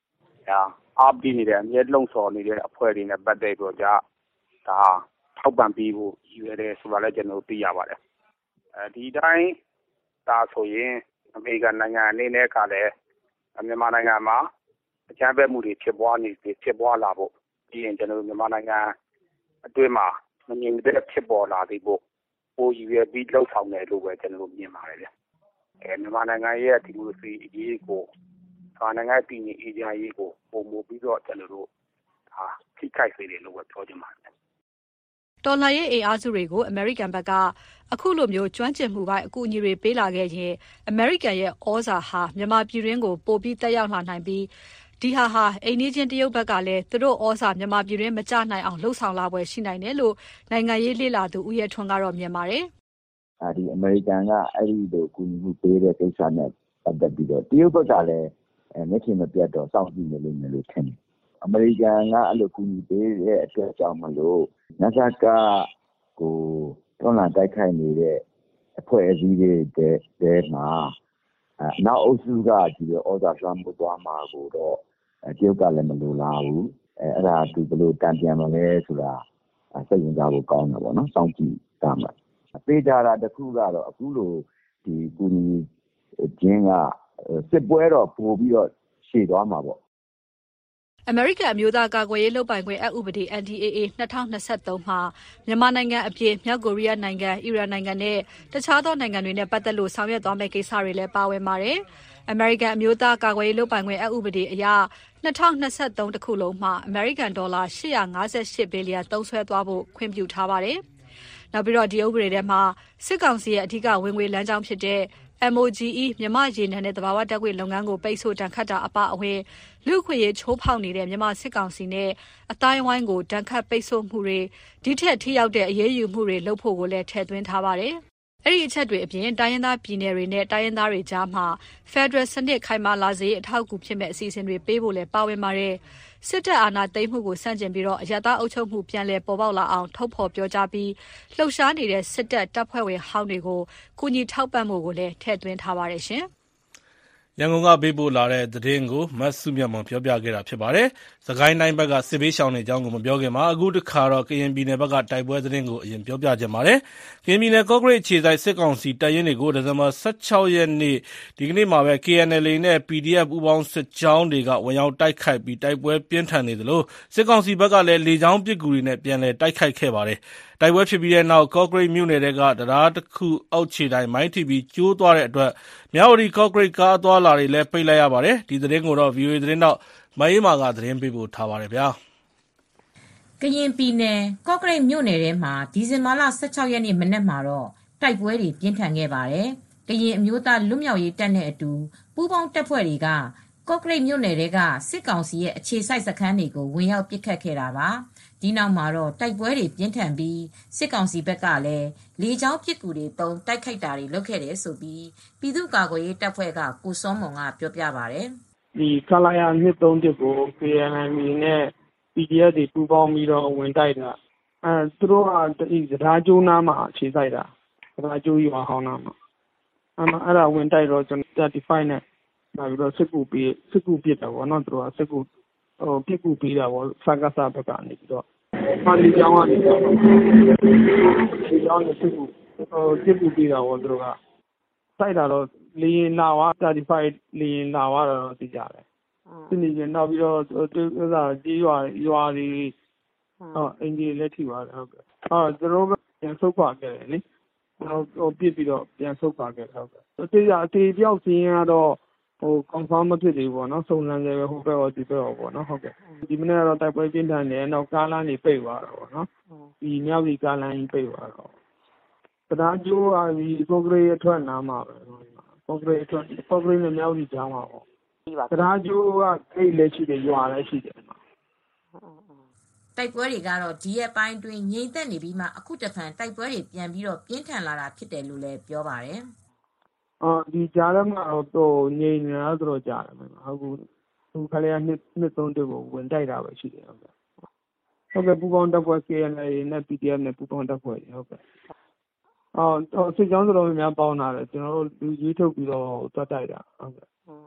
အားပေးနေတဲ့အမြဲလှုံ့ဆော်နေတဲ့အဖွဲတွေနဲ့ပတ်သက်ပြီးတော့ဒါထောက်ပံ့ပေးဖို့ရည်ရွယ်တယ်ဆိုတာလည်းကျွန်တော်သိရပါတယ်အဲဒီတိုင်းဒါဆိုရင်အမေရိကန်နိုင်ငံအနေနဲ့ကလည်းမြန်မာနိုင်ငံမှာအကြမ်းဖက်မှုတွေဖြစ်ပွားနေဖြစ်ပွားလာဖို့ပြီးရင်ကျွန်တော်မြန်မာနိုင်ငံအတွင်းမှာမငြိမ်သက်ဖြစ်ပေါ်လာသေးဖို့ပိုရည်ရွယ်ပြီးလှုပ်ဆောင်တယ်လို့ပဲကျွန်တော်မြင်ပါတယ်ဗျအဲမြန်မာနိုင်ငံရဲ့ဒီမိုကရေစီအရေးကိုမြန်မာနိုင်ငံပြည်နယ်အေဂျင်စီကိုပုံမူပြီးတော့ကျွန်တော်တို့ဟာထိခိုက်စေတယ်လို့ပဲပြောချင်ပါတယ်တော်လှန်ရေးအင်အားစုတွေကိုအမေရိကန်ဘက်ကအခုလိုမျိုးကျွမ်းကျင်မှုပိုင်းအကူအညီတွေပေးလာခဲ့ရင်အမေရိကန်ရဲ့ဩဇာဟာမြန်မာပြည်တွင်းကိုပိုပြီးတက်ရောက်လာနိုင်ပြီးဒီဟာဟာအိမ်နီးချင်းတရုတ်ဘက်ကလည်းသူတို့ဩဇာမြန်မာပြည်တွင်းမကျနိုင်အောင်လှုံ့ဆော်လာပွဲရှိနိုင်တယ်လို့နိုင်ငံရေးလေ့လာသူဦးရဲထွန်းကတော့မြင်ပါတယ်။အဲဒီအမေရိကန်ကအဲ့ဒီလိုကူညီမှုပေးတဲ့ကိစ္စနဲ့ပတ်သက်ပြီးတော့တရုတ်ဘက်ကလည်းမျက်ခြေမပြတ်တော့စောင့်ကြည့်နေလိမ့်မယ်လို့ထင်တယ်။အမေရိကန်ကအဲ့လိုကူညီပေးတဲ့အတွက်ကြောင့်မလို့နစကကိုတွန်းလှန်တိုက်ခိုက်နေတဲ့အဖွဲ့အစည်းတွေတဲမှာနောက်အုပ်စုကဒီလိုဩဇာလွှမ်းမိုးသွားမှာကိုတော့တရုတ်ကလည်းမလိုလားဘူးအဲအဲ့ဒါသူဘယ်လိုတန်ပြန်မလဲဆိုတာစိတ်ဝင်စားဖို့ကောင်းတယ်ပေါ့နော်စောင့်ကြည့်တာမှာပေးကြတာတခုကတော့အခုလိုဒီကူညီခြင်းကစစ်ပွဲတော့ပို့ပြီးတော့ရှေ့သွားမှာပေါ့အမေရိကန်အမျိုးသားကာကွယ်ရေးလုပ်ပိုင်ခွင့်အက်ဥပဒေ N D A A ၂၀၂၃မှာမြန်မာနိုင်ငံအပြင်မြောက်ကိုရီးယားနိုင်ငံ၊အီရန်နိုင်ငံနဲ့တခြားသောနိုင်ငံတွေနဲ့ပတ်သက်လို့ဆောင်ရွက်သွားမယ့်ကိစ္စတွေလည်းပါဝင်ပါတယ်။အမေရိကန်အမျိုးသားကာကွယ်ရေးလုပ်ပိုင်ခွင့်အက်ဥပဒေအရ၂၀၂၃တခုလုံးမှာအမေရိကန်ဒေါ်လာ၈၅၈ဘီလီယံသုံးစွဲသွားဖို့ခွင့်ပြုထားပါတယ်။နောက်ပြီးတော့ဒီဥပဒေထဲမှာစစ်ကောင်စီရဲ့အဓိကဝင်ငွေလမ်းကြောင်းဖြစ်တဲ့M O G E မြန်မာရေနံနဲ့သဘာဝဓာတ်ငွေ့လုပ်ငန်းကိုပိတ်ဆို့တန်ခတ်တာအပအဝင်လူ့အခွင့်အရေးချိုးဖောက်နေတဲ့မြန်မာစစ်ကောင်စီနဲ့အတိုင်းအဝိုင်းကိုတန်ခတ်ပိတ်ဆို့မှုတွေဒီထက်ထိရောက်တဲ့အရေးယူမှုတွေလုပ်ဖို့ကိုလည်းထည့်သွင်းထားပါတယ်။အဲ့ဒီအချက်တွေအပြင်တိုင်းရင်းသားပြည်နယ်တွေနဲ့တိုင်းရင်းသားတွေကြားမှာ Federal စနစ်ခိုင်မာလာစေအထောက်အကူဖြစ်မဲ့အစီအစဉ်တွေပေးဖို့လည်းပါဝင်ပါတယ်။စစ်တပ်အာဏာသိမ်းမှုကိုဆန့်ကျင်ပြီးတော့အရတားအုပ်ချုပ်မှုပြန်လည်ပေါ်ပေါက်လာအောင်ထုတ်ဖော်ပြောကြားပြီးလှုပ်ရှားနေတဲ့စစ်တပ်တပ်ဖွဲ့ဝင်ဟောင်းတွေကိုကူညီထောက်ပံ့မှုကိုလည်းထည့်သွင်းထားပါတယ်ရှင်။ရန်ကုန်ကပေးပို့လာတဲ့သတင်းကိုမတ်စုမြတ်မောင်ပြောပြခဲ့တာဖြစ်ပါတယ်။စကိုင်းတိုင်းဘက်ကစစ်ဘေးရှောင်နေကြောင်းကိုမပြောခင်မှာအခုတစ်ခါတော့ကရင်ပြည်နယ်ဘက်ကတိုက်ပွဲသတင်းကိုအရင်ပြောပြချင်ပါတယ်။ကရင်ပြည်နယ်ကော့ကရိတ်အခြေစိုက်စစ်ကောင်စီတပ်ရင်းတွေကိုဒီဇင်ဘာ၁၆ရက်နေ့ဒီကနေ့မှာပဲ K N L A နဲ့ P D F ပူးပေါင်းစစ်ကြောင်းတွေကဝင်ရောက်တိုက်ခိုက်ပြီးတိုက်ပွဲပြင်းထန်နေသလိုစစ်ကောင်စီဘက်ကလည်းလေကြောင်းပစ်ကူတွေနဲ့ပြန်လည်တိုက်ခိုက်ခဲ့ပါတယ်။တိုက်ပွဲဖြစ်ပြီးတဲ့နောက်ကော့ကရိတ်မြို့နယ်ကတရားတစ်ခုအောက်ခြေတိုင်းမိုင်းထီပြီးကျိုးသွားတဲ့အတွက်မြဝတီကော့ကရိတ်ကားသွားလာတွေလည်းပိတ်လိုက်ရပါတယ်။ဒီသတင်းကိုတော့ V O A သတင်းတော့မအေးမာကသတင်းပေးပို့ထားပါတယ်ဗျာ။ကရင်ပြည်နယ်ကော့ကရိတ်မြို့နယ်ထဲမှာဒီဇင်ဘာလ၁၆ရက်နေ့မနက်မှာတော့တိုက်ပွဲတွေပြင်းထန်ခဲ့ပါတယ်။ကရင်အမျိုးသားလွတ်မြောက်ရေးတပ်နဲ့အတူပူးပေါင်းတပ်ဖွဲ့တွေကကော့ကရိတ်မြို့နယ်ထဲကစစ်ကောင်စီရဲ့အခြေစိုက်စခန်းတွေကိုဝင်ရောက်ပစ်ခတ်ခဲ့တာပါ။ဒီနောက်မှာတော့တိုက်ပွဲတွေပြင်းထန်ပြီးစစ်ကောင်စီဘက်ကလည်းလေကြောင်းပစ်ကူတွေတုံးတိုက်ခိုက်တာတွေလုပ်ခဲ့တယ်ဆိုပြီးပြည်သူ့ကာကွယ်ရေးတပ်ဖွဲ့ကကိုစောမွန်ကပြောပြပါတယ်။ဒီခလာယာနှစ်သုံးတစ်ကို K N L A နဲ့ P D F တွေပူးပေါင်းပြီးတော့ဝင်တိုက်တာ။အဲသူတို့ကဒီစဒါကျိုးနားမှာခြေစိုက်တာ။စဒါကျိုးရွာဟောင်းနားမှာအဲမှာအဲ့ဒါဝင်တိုက်တော့ကျွန်တော်သirty-fiveနဲ့နောက်ပြီးတော့စစ်ကူပေးစစ်ကူပစ်တာပေါ့နော်သူတို့ကစစ်ကူဟိုပစ်ကူပေးတာပေါ့စကားစားဘက်ကနေပြီးတော့ပါလီကျောင်းကနေတော့ဒီကျောင်းနဲ့စစ်ကူဟိုစစ်ကူပေးတာပေါ့သူတို့ကတိုက်တာတော့လေရင်လာဝthirty-fiveလေရင်လာဝတော့သိကြတယ်ဒီနေ့ကျနောက်ပြီးတော့ဥစားကြီးရွာရွာတွေဟောအင်ဂျီလက်ထိပါတယ်ဟုတ်ကဲ့ဟောသူတို့ပြန်ဆုတ်ခွာခဲ့တယ်လေဟိုပြစ်ပြီးတော့ပြန်ဆုတ်ခွာခဲ့ဟုတ်ကဲ့တေးရအတေးပြောက်စင်းကတော့ဟို confirm မဖြစ်သေးဘူးပေါ့နော်စုံလန်းကြပဲဟိုဘက်ရောဒီဘက်ရောပေါ့နော်ဟုတ်ကဲ့ဒီမနေ့ကတော့တိုက်ပွဲပြင်းထန်တယ်နောက်ကားလမ်းတွေပိတ်သွားတာပေါ့နော်ဒီမြောက်ဒီကားလမ်းကြီးပိတ်သွားတော့တရားကျိုးဟာဒီကော့ကရိတ်အထွက်နားမှာပဲကော့ကရိတ်အထွက်ကော့ကရိတ်နဲ့မြောက်ဒီကြားမှာပေါ့တရားကျိုးကအိတ်လည်းရှိတယ်ရွာလည်းရှိတယ်တိုက်ပွဲတွေကတော့ဒီရက်ပိုင်းတွင်ငြိမ်သက်နေပြီးမှအခုတဖန်တိုက်ပွဲတွေပြန်ပြီးတော့ပြင်းထန်လာတာဖြစ်တယ်လို့လည်းပြောပါတယ်အော်ဒီကြားထဲမှာတော့ငြိမ်နေတာတော့ကြားတယ်ဟုတ်ကူသူခလေးကနှစ်နှစ်သုံးတက်ကိုဝင်တိုက်တာပဲရှိတယ်ဟုတ်ကဲ့ဟုတ်ကဲ့ပူပေါင်းတပ်ဖွဲ့ K N L A နဲ့ P D F နဲ့ပူပေါင်းတပ်ဖွဲ့ဟုတ်ကဲ့အော်စစ်ကြောင်းတော်များများပေါင်းလာတယ်ကျွန်တော်တို့လူကြီးထုတ်ပြီးတော့တွတ်တိုက်တာဟုတ်ကဲ့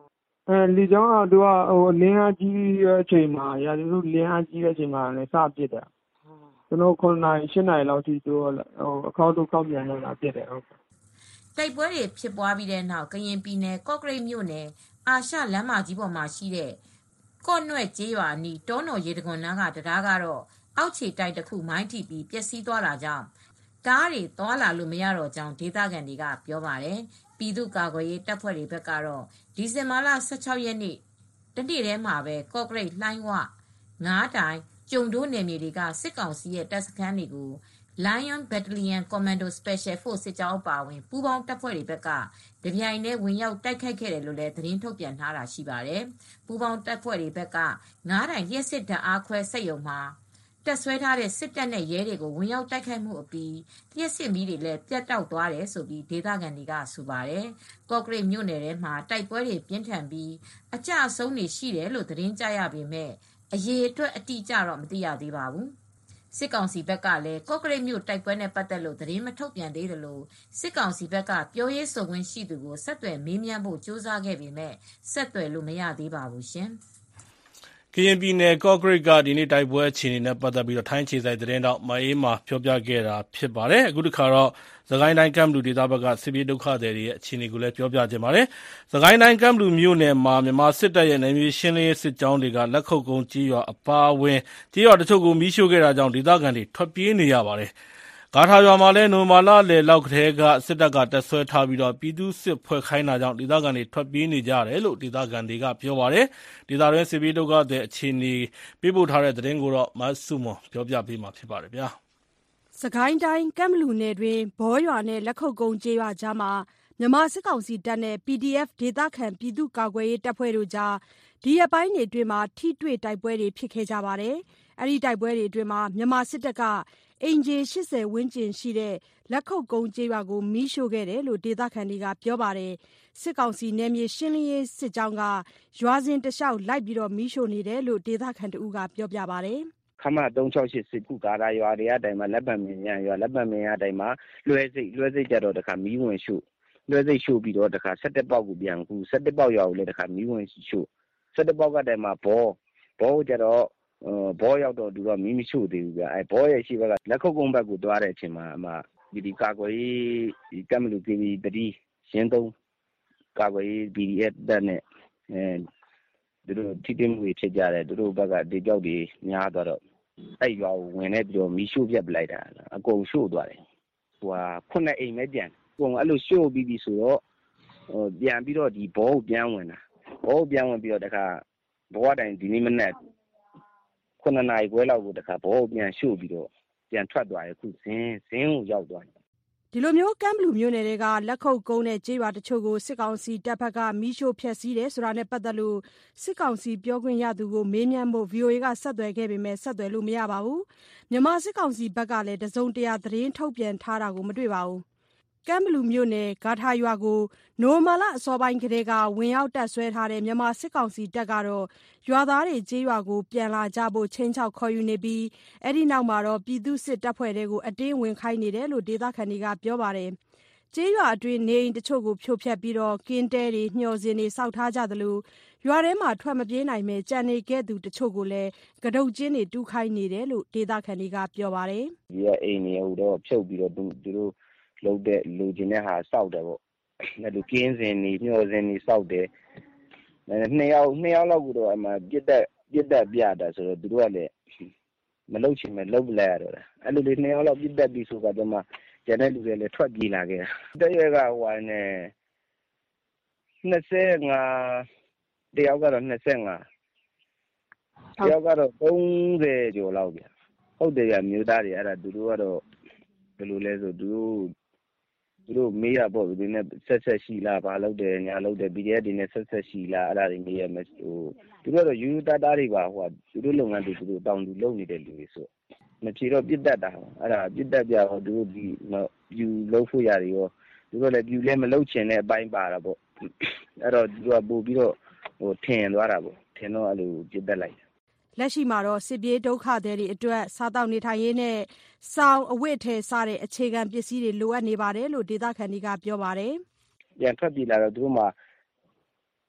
အဲလေကြောင်းကသူကဟိုလင်းအားကြီးတဲ့အချိန်မှာရာသီဥတုလင်းအားကြီးတဲ့အချိန်မှာလည်းစပစ်တယ်ကျွန်တော်ခုနှစ်နာရီရှစ်နာရီလောက်ထိသူဟိုအခေါက်တို့ခောက်ပြန်လာပစ်တယ်ဟုတ်တိုက်ပွဲတွေဖြစ်ပွားပြီးတဲ့နောက်ကရင်ပြည်နယ်ကော့ကရိတ်မြို့နယ်အာရှလမ်းမကြီးပေါ်မှာရှိတဲ့ကော့နွဲ့ကျေးရွာနီးတောနော်ရေတံခွန်နားကတရားကတော့အောက်ခြေတိုက်တစ်ခုမိုင်းထိပြီးပျက်စီးသွားတာကြောင့်ကားတွေသွားလာလို့မရတော့ကြောင်းဒေသခံတွေကပြောပါတယ်ပြည်သူ့ကာကွယ်ရေးတပ်ဖွဲ့တွေဘက်ကတော့ဒီဇင်ဘာလဆယ့်ခြောက်ရက်နေ့တနေ့တည်းမှာပဲကော့ကရိတ်လှိုင်းဝငါးတိုင်ကျုံဒိုးနယ်မြေတွေကစစ်ကောင်စီရဲ့တပ်စခန်းတွေကို Lion Battalion Commando Special Force စစ်ကြောင်းအပါအဝင်ပူးပေါင်းတပ်ဖွဲ့တွေဘက်ကတပြိုင်တည်းဝင်ရောက်တိုက်ခိုက်ခဲ့တယ်လို့လည်းသတင်းထုတ်ပြန်ထားတာရှိပါတယ်ပူးပေါင်းတပ်ဖွဲ့တွေဘက်ကငါးတိုင်လျှက်စစ်တပ်အားခွဲစက်ရုံမှာတက်ဆွဲထားတဲ့စစ်တပ်နဲ့ရဲတွေကိုဝင်ရောက်တိုက်ခိုက်မှုအပြီးလျှက်စစ်မီးတွေလည်းပြတ်တောက်သွားတယ်ဆိုပြီးဒေသခံတွေကဆိုပါတယ်ကော့ကရိတ်မြို့နယ်ထဲမှာတိုက်ပွဲတွေပြင်းထန်ပြီးအကြအဆုံးတွေရှိတယ်လို့သတင်းကြားရပေမဲ့အရေးအတွက်အတိအကျတော့မသိရသေးပါဘူးစစ်ကောင်စီဘက်ကလည်းကော့ကရိတ်မြို့တိုက်ပွဲနဲ့ပတ်သက်လို့သတင်းမထုတ်ပြန်သေးသလိုစစ်ကောင်စီဘက်ကပြောရေးဆိုခွင့်ရှိသူကိုဆက်သွယ်မေးမြန်းဖို့ကြိုးစားခဲ့ပေမဲ့ဆက်သွယ်လို့မရသေးပါဘူးရှင်ကရင်ပြည်နယ်ကော့ကရိတ်ကဒီနေ့တိုက်ပွဲအခြေအနေနဲ့ပတ်သက်ပြီးထိုင်းခြေစိုက်သတင်းတော့မအေးမာပြောပြခဲ့တာဖြစ်ပါတယ်အခုတစ်ခါတော့စကိုင်းတိုင်းကမ်ဘလူဒေသဘက်ကစစ်ပြေးဒုက္ခသည်တွေရဲ့အခြေအနေကိုလည်းပြောပြခြင်းပါတယ်စကိုင်းတိုင်းကမ်ဘလူမြို့နယ်မှာမြန်မာစစ်တပ်ရဲ့နယ်မြေရှင်းလင်းရေးစစ်ကြောင်းတွေကလက်ခုပ်ကုန်းကြီးရွာအပါအဝင်ကြီးရွာတချို့ကိုမီးရှို့ခဲ့တာကြောင့်ဒေသခံတွေထွက်ပြေးနေရပါတယ်ဂါထာရွာမှာလည်းနိုမာလာလေလောက်ကလေးကစစ်တပ်ကတပ်ဆွဲထားပြီးတော့ပြည်သူစစ်ဖွဲ့ခိုင်းတာကြောင့်ဒေသခံတွေထွက်ပြေးနေကြတယ်လို့ဒေသခံတွေကပြောပါတယ်ဒေသတွင်းစစ်ပြေးဒုက္ခသည်အခြေအနေပေးပို့ထားတဲ့သတင်းကိုတော့မဆုမွန်ပြောပြပေးမှာဖြစ်ပါတယ်ဗျာစကိုင်းတိုင်းကမ်ဘလူနယ်တွင်ဘောရွာနဲ့လက်ခုပ်ကုန်းကျေးရွာကြားမှာမြန်မာစစ်ကောင်စီတပ်နဲ့ ပီဒီအက်ဖ် ဒေသခံပြည်သူ့ကာကွယ်ရေးတပ်ဖွဲ့တို့ကြားဒီရက်ပိုင်းတွေအတွင်းမှာထိတွေ့တိုက်ပွဲတွေဖြစ်ခဲ့ကြပါတယ်အဲဒီတိုက်ပွဲတွေအတွင်းမှာမြန်မာစစ်တပ်ကအိမ်ခြေရှစ်ဆယ်ဝန်းကျင်ရှိတဲ့လက်ခုပ်ကုန်းကျေးရွာကိုမီးရှို့ခဲ့တယ်လို့ဒေသခံတွေကပြောပါတယ်စစ်ကောင်စီနယ်မြေရှင်းလင်းရေးစစ်ကြောင်းကရွာစဉ်တလျှောက်လိုက်ပြီးတော့မီးရှို့နေတယ်လို့ဒေသခံတို့ကပြောပြပါတယ်ခမသုံးချောက်ရှစ်စစ်ကူကာရာရွာတွေအတိုင်းမှာလက်ပံမင်းရရွာလက်ပံမင်းအတိုင်းမှာလွှဲစိတ်လွှဲစိတ်ကြတော့တခါမီးဝင်ရှို့လွှဲစိတ်ရှို့ပြီးတော့တခါဆက်တက်ပေါက်ကိုပြန်ကူဆက်တက်ပေါက်ရွာကိုလည်းတခါမီးဝင်ရှို့ဆက်တက်ပေါက်ကတည်းမှာဘောဘောကြတော့ဘောရောက်တော့သူကမီးမရှို့သေးဘူးဗျအဲဘောရဲ့ရှိဘက်ကလက်ခုပ်ကုန်းဘက်ကိုသွားတဲ့အချိန်မှာအမဒီဒီကာကွယ်ရေးဒီကမ်မလူကီဗီတတိရှင်းသုံးကာကွယ်ရေး ပီ ဒီ အက်ဖ် တပ်နဲ့အဲသူတို့ထိတိမှုတွေဖြစ်ကြတယ်သူတို့ဘက်ကဒေကြောက်တွေများသွားတော့အဲ့ရွာကိုဝင်နေပြီးတော့မီးရှို့ပြတ်ပလိုက်တာအကုန်ရှို့သွားတယ်ဟိုဟာခုနှစ်အိမ်ပဲကြံအကုန်အဲ့လိုရှို့ပြီးပြီဆိုတော့ဟိုပြန်ပြီးတော့ဒီဘောကိုပြန်ဝင်တာဘောကိုပြန်ဝင်ပြီးတော့တခါဘောတိုင်ဒီနေ့မနေ့ခုနှစ်နာရီခွဲလောက်ကိုတခါဘောကိုပြန်ရှို့ပြီးတော့ပြန်ထွက်သွားတယ်ခုဇင်းဇင်းကိုရောက်သွားတယ်ဒီလိုမျိုးကမ်ဘလူမြို့နယ်တွေကလက်ခုပ်ကုန်းနဲ့ကျေးရွာတချို့ကိုစစ်ကောင်စီတပ်ဖက်ကမီးရှို့ဖျက်ဆီးတယ်ဆိုတာနဲ့ပတ်သက်လို့စစ်ကောင်စီပြောခွင့်ရသူကိုမေးမြန်းဖို့ ဗွီအိုအေ ကဆက်သွယ်ခဲ့ပေမဲ့ဆက်သွယ်လို့မရပါဘူးမြန်မာစစ်ကောင်စီဘက်ကလည်းတစုံတရာသတင်းထုတ်ပြန်ထားတာကိုမတွေ့ပါဘူးကမ်ဘလူမြို့နယ်ဂါထာရွာကိုနိုမာလာအစောပိုင်းကတည်းကဝင်ရောက်တပ်ဆွဲထားတဲ့မြန်မာစစ်ကောင်စီတပ်ကတော့ရွာသားတွေကျေးရွာကိုပြန်လာကြဖို့ချင်းချောက်ခေါ်ယူနေပြီးအဲ့ဒီနောက်မှာတော့ပြည်သူစစ်တပ်ဖွဲ့တွေကိုအတင်းဝင်ခိုင်းနေတယ်လို့ဒေသခံတွေကပြောပါတယ်ကျေးရွာအတွင်းနေအိမ်တချို့ကိုဖြိုဖျက်ပြီးတော့ကင်းတဲတွေညှော်စင်တွေစောက်ထားကြသလိုရွာထဲမှာထွက်မပြေးနိုင်မဲ့ကြံနေခဲ့သူတချို့ကိုလည်းကဒုတ်ကျင်းတွေတူးခိုင်းနေတယ်လို့ဒေသခံတွေကပြောပါတယ်ဒီကအိမ်တွေဟိုတော့ဖြုတ်ပြီးတော့သူတို့လုံးတဲ့လူချင်းတဲ့ဟာစောက်တယ်ပေါ့အဲ့လိုကင်းစင်နေညှော်စင်နေစောက်တယ်နှစ်ယောက်နှစ်ယောက်လောက်ကတော့အမှပြစ်တက်ပြစ်တက်ပြတာဆိုတော့သူတို့ကလည်းမလုတ်ချင်မဲ့လုတ်လိုက်ရတော့တာအဲ့လိုလေးနှစ်ယောက်လောက်ပြစ်တက်ပြီးဆိုတော့မှကျန်တဲ့လူတွေလည်းထွက်ပြေးလာခဲ့တာတရွက်ကဟိုနဲ့နှစ်ဆယ်ငါတယောက်ကတော့နှစ်ဆယ်ငါတယောက်ကတော့သုံးဆယ်ကျော်လောက်ဗျဟုတ်တယ်ဗျမြို့သားတွေအဲ့ဒါသူတို့ကတော့ဘယ်လိုလဲဆိုသူတို့သူတို့မေးရပေါ့ဒီနေ့ဆက်ဆက်ရှိလားဘာလုပ်တယ်ညာလုပ်တယ် ပီ ဒီ အက်ဖ် ဒီနေ့ဆက်ဆက်ရှိလားအဲ့ဒါတွေမေးရမယ်ဟိုသူတို့ကတော့ယူယူတာတာတွေပါဟိုသူတို့လုပ်ငန်းတွေသူတို့တောင်းသူလုပ်နေတဲ့လူတွေဆိုမဖြေတော့ပြစ်တတ်တာအဲ့ဒါပြစ်တတ်ကြတော့သူတို့ဒီပြူလုပ်ဖို့ရတယ်ရောသူတို့လည်းပြူလည်းမလုပ်ချင်တဲ့အပိုင်းပါတာပေါ့အဲ့တော့သူတို့ကပို့ပြီးတော့ဟိုထင်သွားတာပေါ့ထင်တော့အဲ့လိုပြစ်တတ်လိုက်လက်ရှိမှာတော့စစ်ပြေးဒုက္ခသည်တွေအတွက်စားတောက်နေထိုင်ရေးနဲ့စောင်းအဝတ်အထည်စတဲ့အခြေခံပစ္စည်းတွေလိုအပ်နေပါတယ်လို့ဒေသခံတွေကပြောပါတယ်။ပြန်ထွက်ပြေးလာတော့သူတို့မှာပ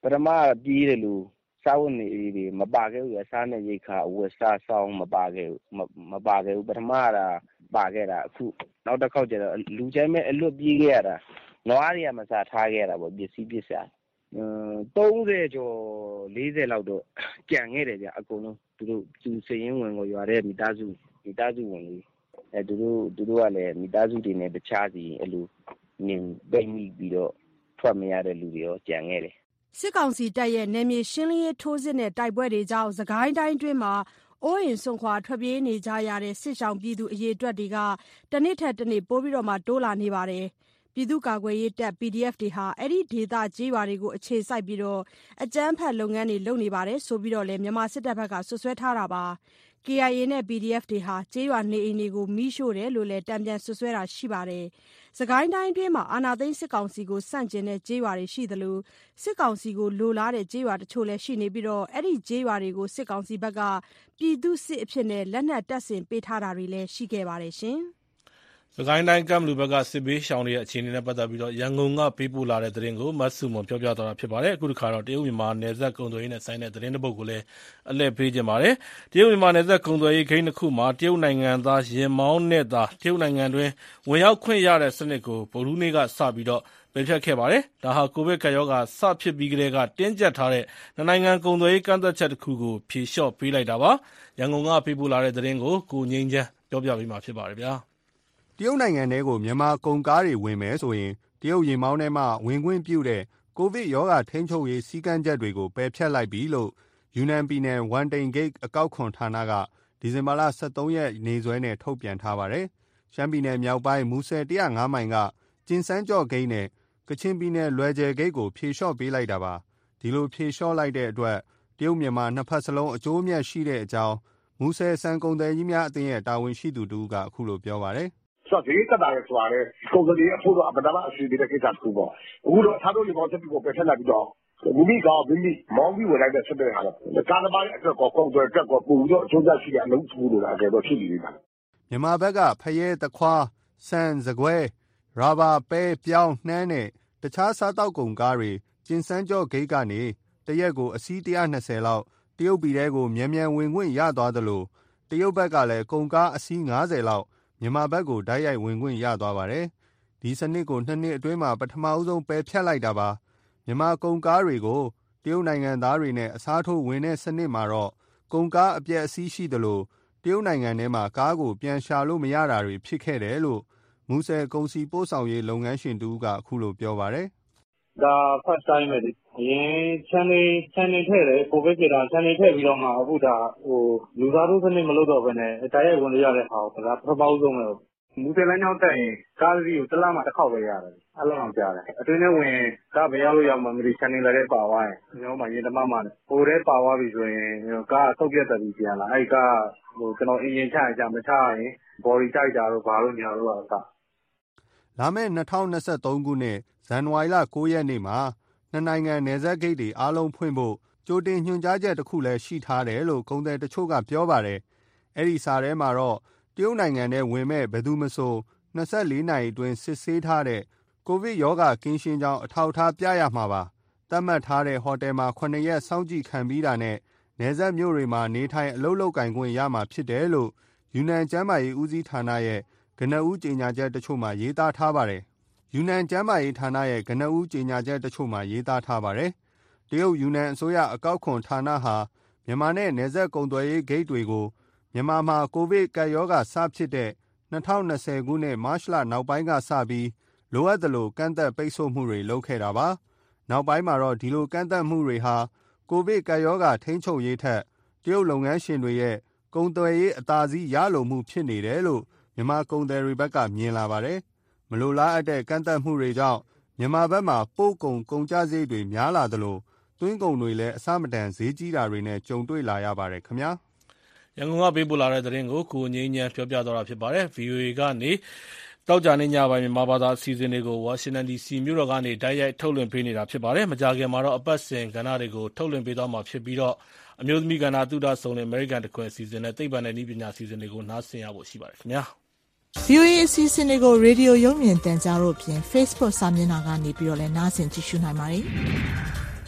ထမပြေးတယ်လို့စာဝတ်နေတွေမပါခဲ့ဘူးအစားနဲ့ရိတ်ခါအဝတ်စားဆောင်မပါခဲ့ဘူးမပါခဲ့ဘူးပထမကပါခဲ့တာအခုနောက်တစ်ခေါက်ကျတော့လူချိုင်းမဲ့အလွတ်ပြေးခဲ့ရတာနွားတွေကမစားထားခဲ့ရတာပေါ့ပစ္စည်းပစ္စည်းအင်းသုံးဆယ်ကျော်လေးဆယ်လောက်တော့ကြံခဲ့တယ်ဗျအကုန်လုံးသူတို့သူစရင်ဝင်ကိုရွာတဲ့မိသားစုမိသားစုဝင်ကြီးအဲသူတို့သူတို့ကလည်းမိသားစုတွေနဲ့တခြားစီအဲ့လိုနေပိတ်မိပြီးတော့ထွက်မရတဲ့လူတွေရောကြံခဲ့တယ်စစ်ကောင်စီတပ်ရဲ့နယ်မြေရှင်းလင်းရေးထိုးစစ်နဲ့တိုက်ပွဲတွေကြောင့်စကိုင်းတိုင်းတွင်းမှာအိုးအိမ်စွန့်ခွာထွက်ပြေးနေကြရတဲ့စစ်ရှောင်ပြည်သူအရေအတွက်တွေကတနေ့ထက်တနေ့ပိုပြီးတော့မှတိုးလာနေပါတယ်။ပြည်သူ့ကာကွယ်ရေးတပ် ပီဒီအက်ဖ် တွေဟာအဲ့ဒီဒေသကြေးရွာတွေကိုအခြေစိုက်ပြီးတော့အကြမ်းဖက်လုပ်ငန်းတွေလုပ်နေပါတယ်ဆိုပြီးတော့လည်းမြန်မာစစ်တပ်ဘက်ကဆွဆွဲထားတာပါ။ ကေအိုင်အေ နဲ့ ပီဒီအက်ဖ် တွေဟာကြေးရွာနေအိမ်တွေကိုမီးရှို့တယ်လို့လည်းတံပြန်ဆွဆွဲတာရှိပါတယ်။စကိုင်းတိုင်းတွင်းမှာအာဏာသိမ်းစစ်ကောင်စီကိုစန့်ကျင်တဲ့ကြေးရွာတွေရှိသလိုစစ်ကောင်စီကိုလိုလားတဲ့ကြေးရွာတချို့လည်းရှိနေပြီးတော့အဲ့ဒီကြေးရွာတွေကိုစစ်ကောင်စီဘက်ကပြည်သူစစ်အဖြစ်နဲ့လက်နက်တပ်ဆင်ပေးထားတာတွေလည်းရှိခဲ့ပါတယ်ရှင်။စကိုင်းတိုင်းကမ်ဘလူဘက်ကစစ်ဘေးရှောင်တွေရဲ့အခြေအနေနဲ့ပတ်သက်ပြီးတော့ရန်ကုန်ကပေးပို့လာတဲ့သတင်းကိုမတ်စုမွန်ပြောပြသွားတာဖြစ်ပါတယ်။အခုတစ်ခါတော့တရုတ်မြန်မာနယ်စပ်ကုန်သွယ်ရေးနဲ့ဆိုင်တဲ့သတင်းတစ်ပုဒ်ကိုလည်းအလှည့်ပေးခြင်းပါတယ်။တရုတ်မြန်မာနယ်စပ်ကုန်သွယ်ရေးဂိမ်းတစ်ခုမှာတရုတ်နိုင်ငံသားရင်မောင်းနဲ့သာတရုတ်နိုင်ငံတွင်းဝင်ရောက်ခွင့်ရတဲ့စနစ်ကိုဗုဒ္ဓဟူးနေ့ကစပြီးတော့ပယ်ဖျက်ခဲ့ပါတယ်။ဒါဟာကိုဗစ်ကပ်ရောဂါစဖြစ်ပြီးကတည်းကတင်းကျပ်ထားတဲ့နိုင်ငံကုန်သွယ်ရေးကန့်သတ်ချက်တစ်ခုကိုဖြေလျှော့ပေးလိုက်တာပါ။ရန်ကုန်ကပေးပို့လာတဲ့သတင်းကိုကိုငိမ့်ချမ်းပြောပြပေးမှာဖြစ်ပါတယ်ဗျာ။တရုတ်နိုင်ငံထဲကိုမြန်မာကုန်ကားတွေဝင်မယ်ဆိုရင်တရုတ်ရေမောင်းထဲမှာဝင်ခွင့်ပြုတဲ့ကိုဗစ်ရောဂါထိန်းချုပ်ရေးစည်းကမ်းချက်တွေကိုပယ်ဖျက်လိုက်ပြီလို့ယူနန်ပြည်နယ်ဝမ်တိန်ဂိတ်အကောက်ခွန်ဌာနကဒီဇင်ဘာလဆယ့်သုံးရက်နေ့စွဲနဲ့ထုတ်ပြန်ထားပါတယ်။ရှမ်းပြည်နယ်မြောက်ပိုင်းမူဆယ်၁၀၅မိုင်ကကျင်စန်းကျော့ဂိတ်နဲ့ကချင်ပြည်နယ်လွယ်ကျယ်ဂိတ်ကိုဖြေလျှော့ပေးလိုက်တာပါ။ဒီလိုဖြေလျှော့လိုက်တဲ့အတွက်တရုတ်မြန်မာနှစ်ဖက်စလုံးအကျိုးအမြတ်ရှိတဲ့အကြောင်းမူဆယ်စံကုန်သည်ကြီးများအသင်းရဲ့တာဝန်ရှိသူတူကအခုလိုပြောပါတယ်။ဆိုတော့ဒီကတားရဆိုရဲကုန်စည်အဖို့တော့အပဒါမအစီအစဉ်ကိစ္စတစ်ခုပေါ့အခုတော့သားတို့ဒီကောင်ချက်ကိုပဲထက်လာပြီးတော့မိမိကမိမိမောင်းပြီးဝင်လိုက်တဲ့စတဲ့ဟာတော့ကားတစ်ပိုင်းအတွက်ကောကုန်တွေအတွက်ကောပူတော့အကျိုးသက်ရှိတဲ့အလုံးစုလို့လာကြတော့ဖြစ်နေနေတာမြန်မာဘက်ကဖရဲတခွားဆန်စကွဲရာဘာပဲပြောင်းနှမ်းနဲ့တခြားစားတောက်ကုန်ကားတွေကျင်စန်းကျော့ဂိတ်ကနေတရက်ကိုအစီးone hundred twentyလောက်တရုတ်ပြည်ထဲကိုမြန်မြန်ဝင်ခွင့်ရသွားသလိုတရုတ်ဘက်ကလည်းကုန်ကားအစီးfiftyလောက်မြန်မာဘက်ကိုဓာတ်ရိုက်ဝင်ခွင့်ရသွားပါတယ်။ဒီစနစ်ကိုနှစ်နှစ်အတွင်းမှာပထမအဆုံးပယ်ဖျက်လိုက်တာပါ။မြန်မာကုန်ကားတွေကိုတရုတ်နိုင်ငံသားတွေနဲ့အစားထိုးဝင်တဲ့စနစ်မှာတော့ကုန်ကားအပျက်အစီးရှိသလိုတရုတ်နိုင်ငံထဲမှာကားကိုပြန်ရှာလို့မရတာတွေဖြစ်ခဲ့တယ်လို့မူဆယ်ကုန်စည်ပို့ဆောင်ရေးလုပ်ငန်းရှင်တူကအခုလိုပြောပါတယ်။ဒါ first time ပဲဒီအရင် channel channel ထည့်တယ်ကိုဗစ်ဖြစ်တာ channel ထည့်ပြီးတော့မှအခုဒါဟိုလူသားတို့စနစ်မလုပ်တော့ဘဲနဲ့တိုက်ရိုက်ဝင်ရတဲ့ဟာကိုဒါပထမဆုံးပဲမူတယ်လမ်းကြောင်းတက်ရင်ကားစီးကိုတစ်လမှတစ်ခေါက်ပဲရတယ်အဲ့လိုမှကြားတယ်အတွင်းထဲဝင်ကားဘယ်ရောက်လို့ရောက်မှမသိ channel လည်းပါသွားရင်ကျွန်တော်မှရင်တမမှဟိုထဲပါသွားပြီဆိုရင်ကားဆုတ်ပြတ်တယ်ပြီးပြန်လာအဲ့ကားဟိုကျွန်တော်အင်ဂျင်ချရကြမချရင် body ကြိုက်တာတော့ဘာလို့ညာလို့อ่ะလာမယ့်twenty twenty-threeခုနှစ်ဇန်နဝါရီလnineရက်နေ့မှာနှစ်နိုင်ငံနယ်စပ်ဂိတ်တွေအားလုံးဖွင့်ဖို့ကြိုတင်ညွှန်ကြားချက်တစ်ခုလည်းရှိထားတယ်လို့ကုန်သည်တချို့ကပြောပါတယ်။အဲ့ဒီစာထဲမှာတော့တရုတ်နိုင်ငံထဲဝင်မဲ့ဘယ်သူမဆိုtwenty-fourနာရီအတွင်းစစ်ဆေးထားတဲ့ကိုဗစ်ရောဂါကင်းရှင်းကြောင်းအထောက်အထားပြရမှာပါ။သတ်မှတ်ထားတဲ့ဟိုတယ်မှာsevenရက်စောင့်ကြည့်ခံပြီးတာနဲ့နယ်စပ်မြို့တွေမှာနေထိုင်အလုပ်လုပ်ကိုင်ခွင့်ရမှာဖြစ်တယ်လို့ယူနန်ကျန်းမာရေးဦးစီးဌာနရဲ့ကနဦးကြေညာချက်တချို့မှာရေးသားထားပါတယ်။ယူနန်ကျန်းမာရေးဌာနရဲ့ကနဦးကြေညာချက်တချို့မှာရေးသားထားပါတယ်။တရုတ်ယူနန်အစိုးရအကောက်ခွန်ဌာနဟာမြန်မာနဲ့နယ်စပ်ကုန်သွယ်ရေးဂိတ်တွေကိုမြန်မာမှာကိုဗစ်ကပ်ရောဂါစဖြစ်တဲ့twenty twentyခုနှစ်မတ်လနောက်ပိုင်းကစပြီးလိုအပ်သလိုကန့်သက်ပိတ်ဆို့မှုတွေလုပ်ခဲ့တာပါ။နောက်ပိုင်းမှာတော့ဒီလိုကန့်သက်မှုတွေဟာကိုဗစ်ကပ်ရောဂါထိန်းချုပ်ရေးထက်တရုတ်လုပ်ငန်းရှင်တွေရဲ့ကုန်သွယ်ရေးအသာစီးရလိုမှုဖြစ်နေတယ်လို့မြန်မာကုန်သည်တွေဘက်ကမြင်လာပါတယ်။မလိုလားအပ်တဲ့ကန့်သက်မှုတွေကြောင့်မြန်မာဘက်မှာပို့ကုန်ကုန်ကျစရိတ်တွေများလာသလိုသွင်းကုန်တွေလည်းအဆမတန်ဈေးကြီးတာတွေနဲ့ကြုံတွေ့လာရပါတယ်ခင်ဗျာ။ရန်ကုန်ကပေးပို့လာတဲ့သတင်းကိုကိုငြိမ်းချမ်းပြောပြသွားတာဖြစ်ပါတယ်။ ဗီအိုအေကနေတောက်ကြနေညပိုင်းမြန်မာဘာသာအစီအစဉ်တွေကိုဝါရှင်တန်ဒီစီမြို့တော်ကနေတိုက်ရိုက်ထုတ်လွှင့်ပေးနေတာဖြစ်ပါတယ်။မကြာခင်မှာတော့အပတ်စဉ်ကဏ္ဍတွေကိုထုတ်လွှင့်ပေးသွားမှာဖြစ်ပြီးတော့အမျိုးသမီးကဏ္ဍသုဒဆုံနဲ့အမေရိကန်တခွင်အစီအစဉ်နဲ့သိပ္ပံနဲ့နည်းပညာအစီအစဉ်တွေကိုနားဆင်ရဖို့ရှိပါတယ်ခင်ဗျာ။ ဗီအိုအေ အစီအစဉ်တွေကိုရေဒီယိုရုပ်မြင်သံကြားတို့ဖြင့် Facebook စာမျက်နှာကနေပြီးတော့လည်းနားဆင်ကြည့်ရှုနိုင်ပါတယ်။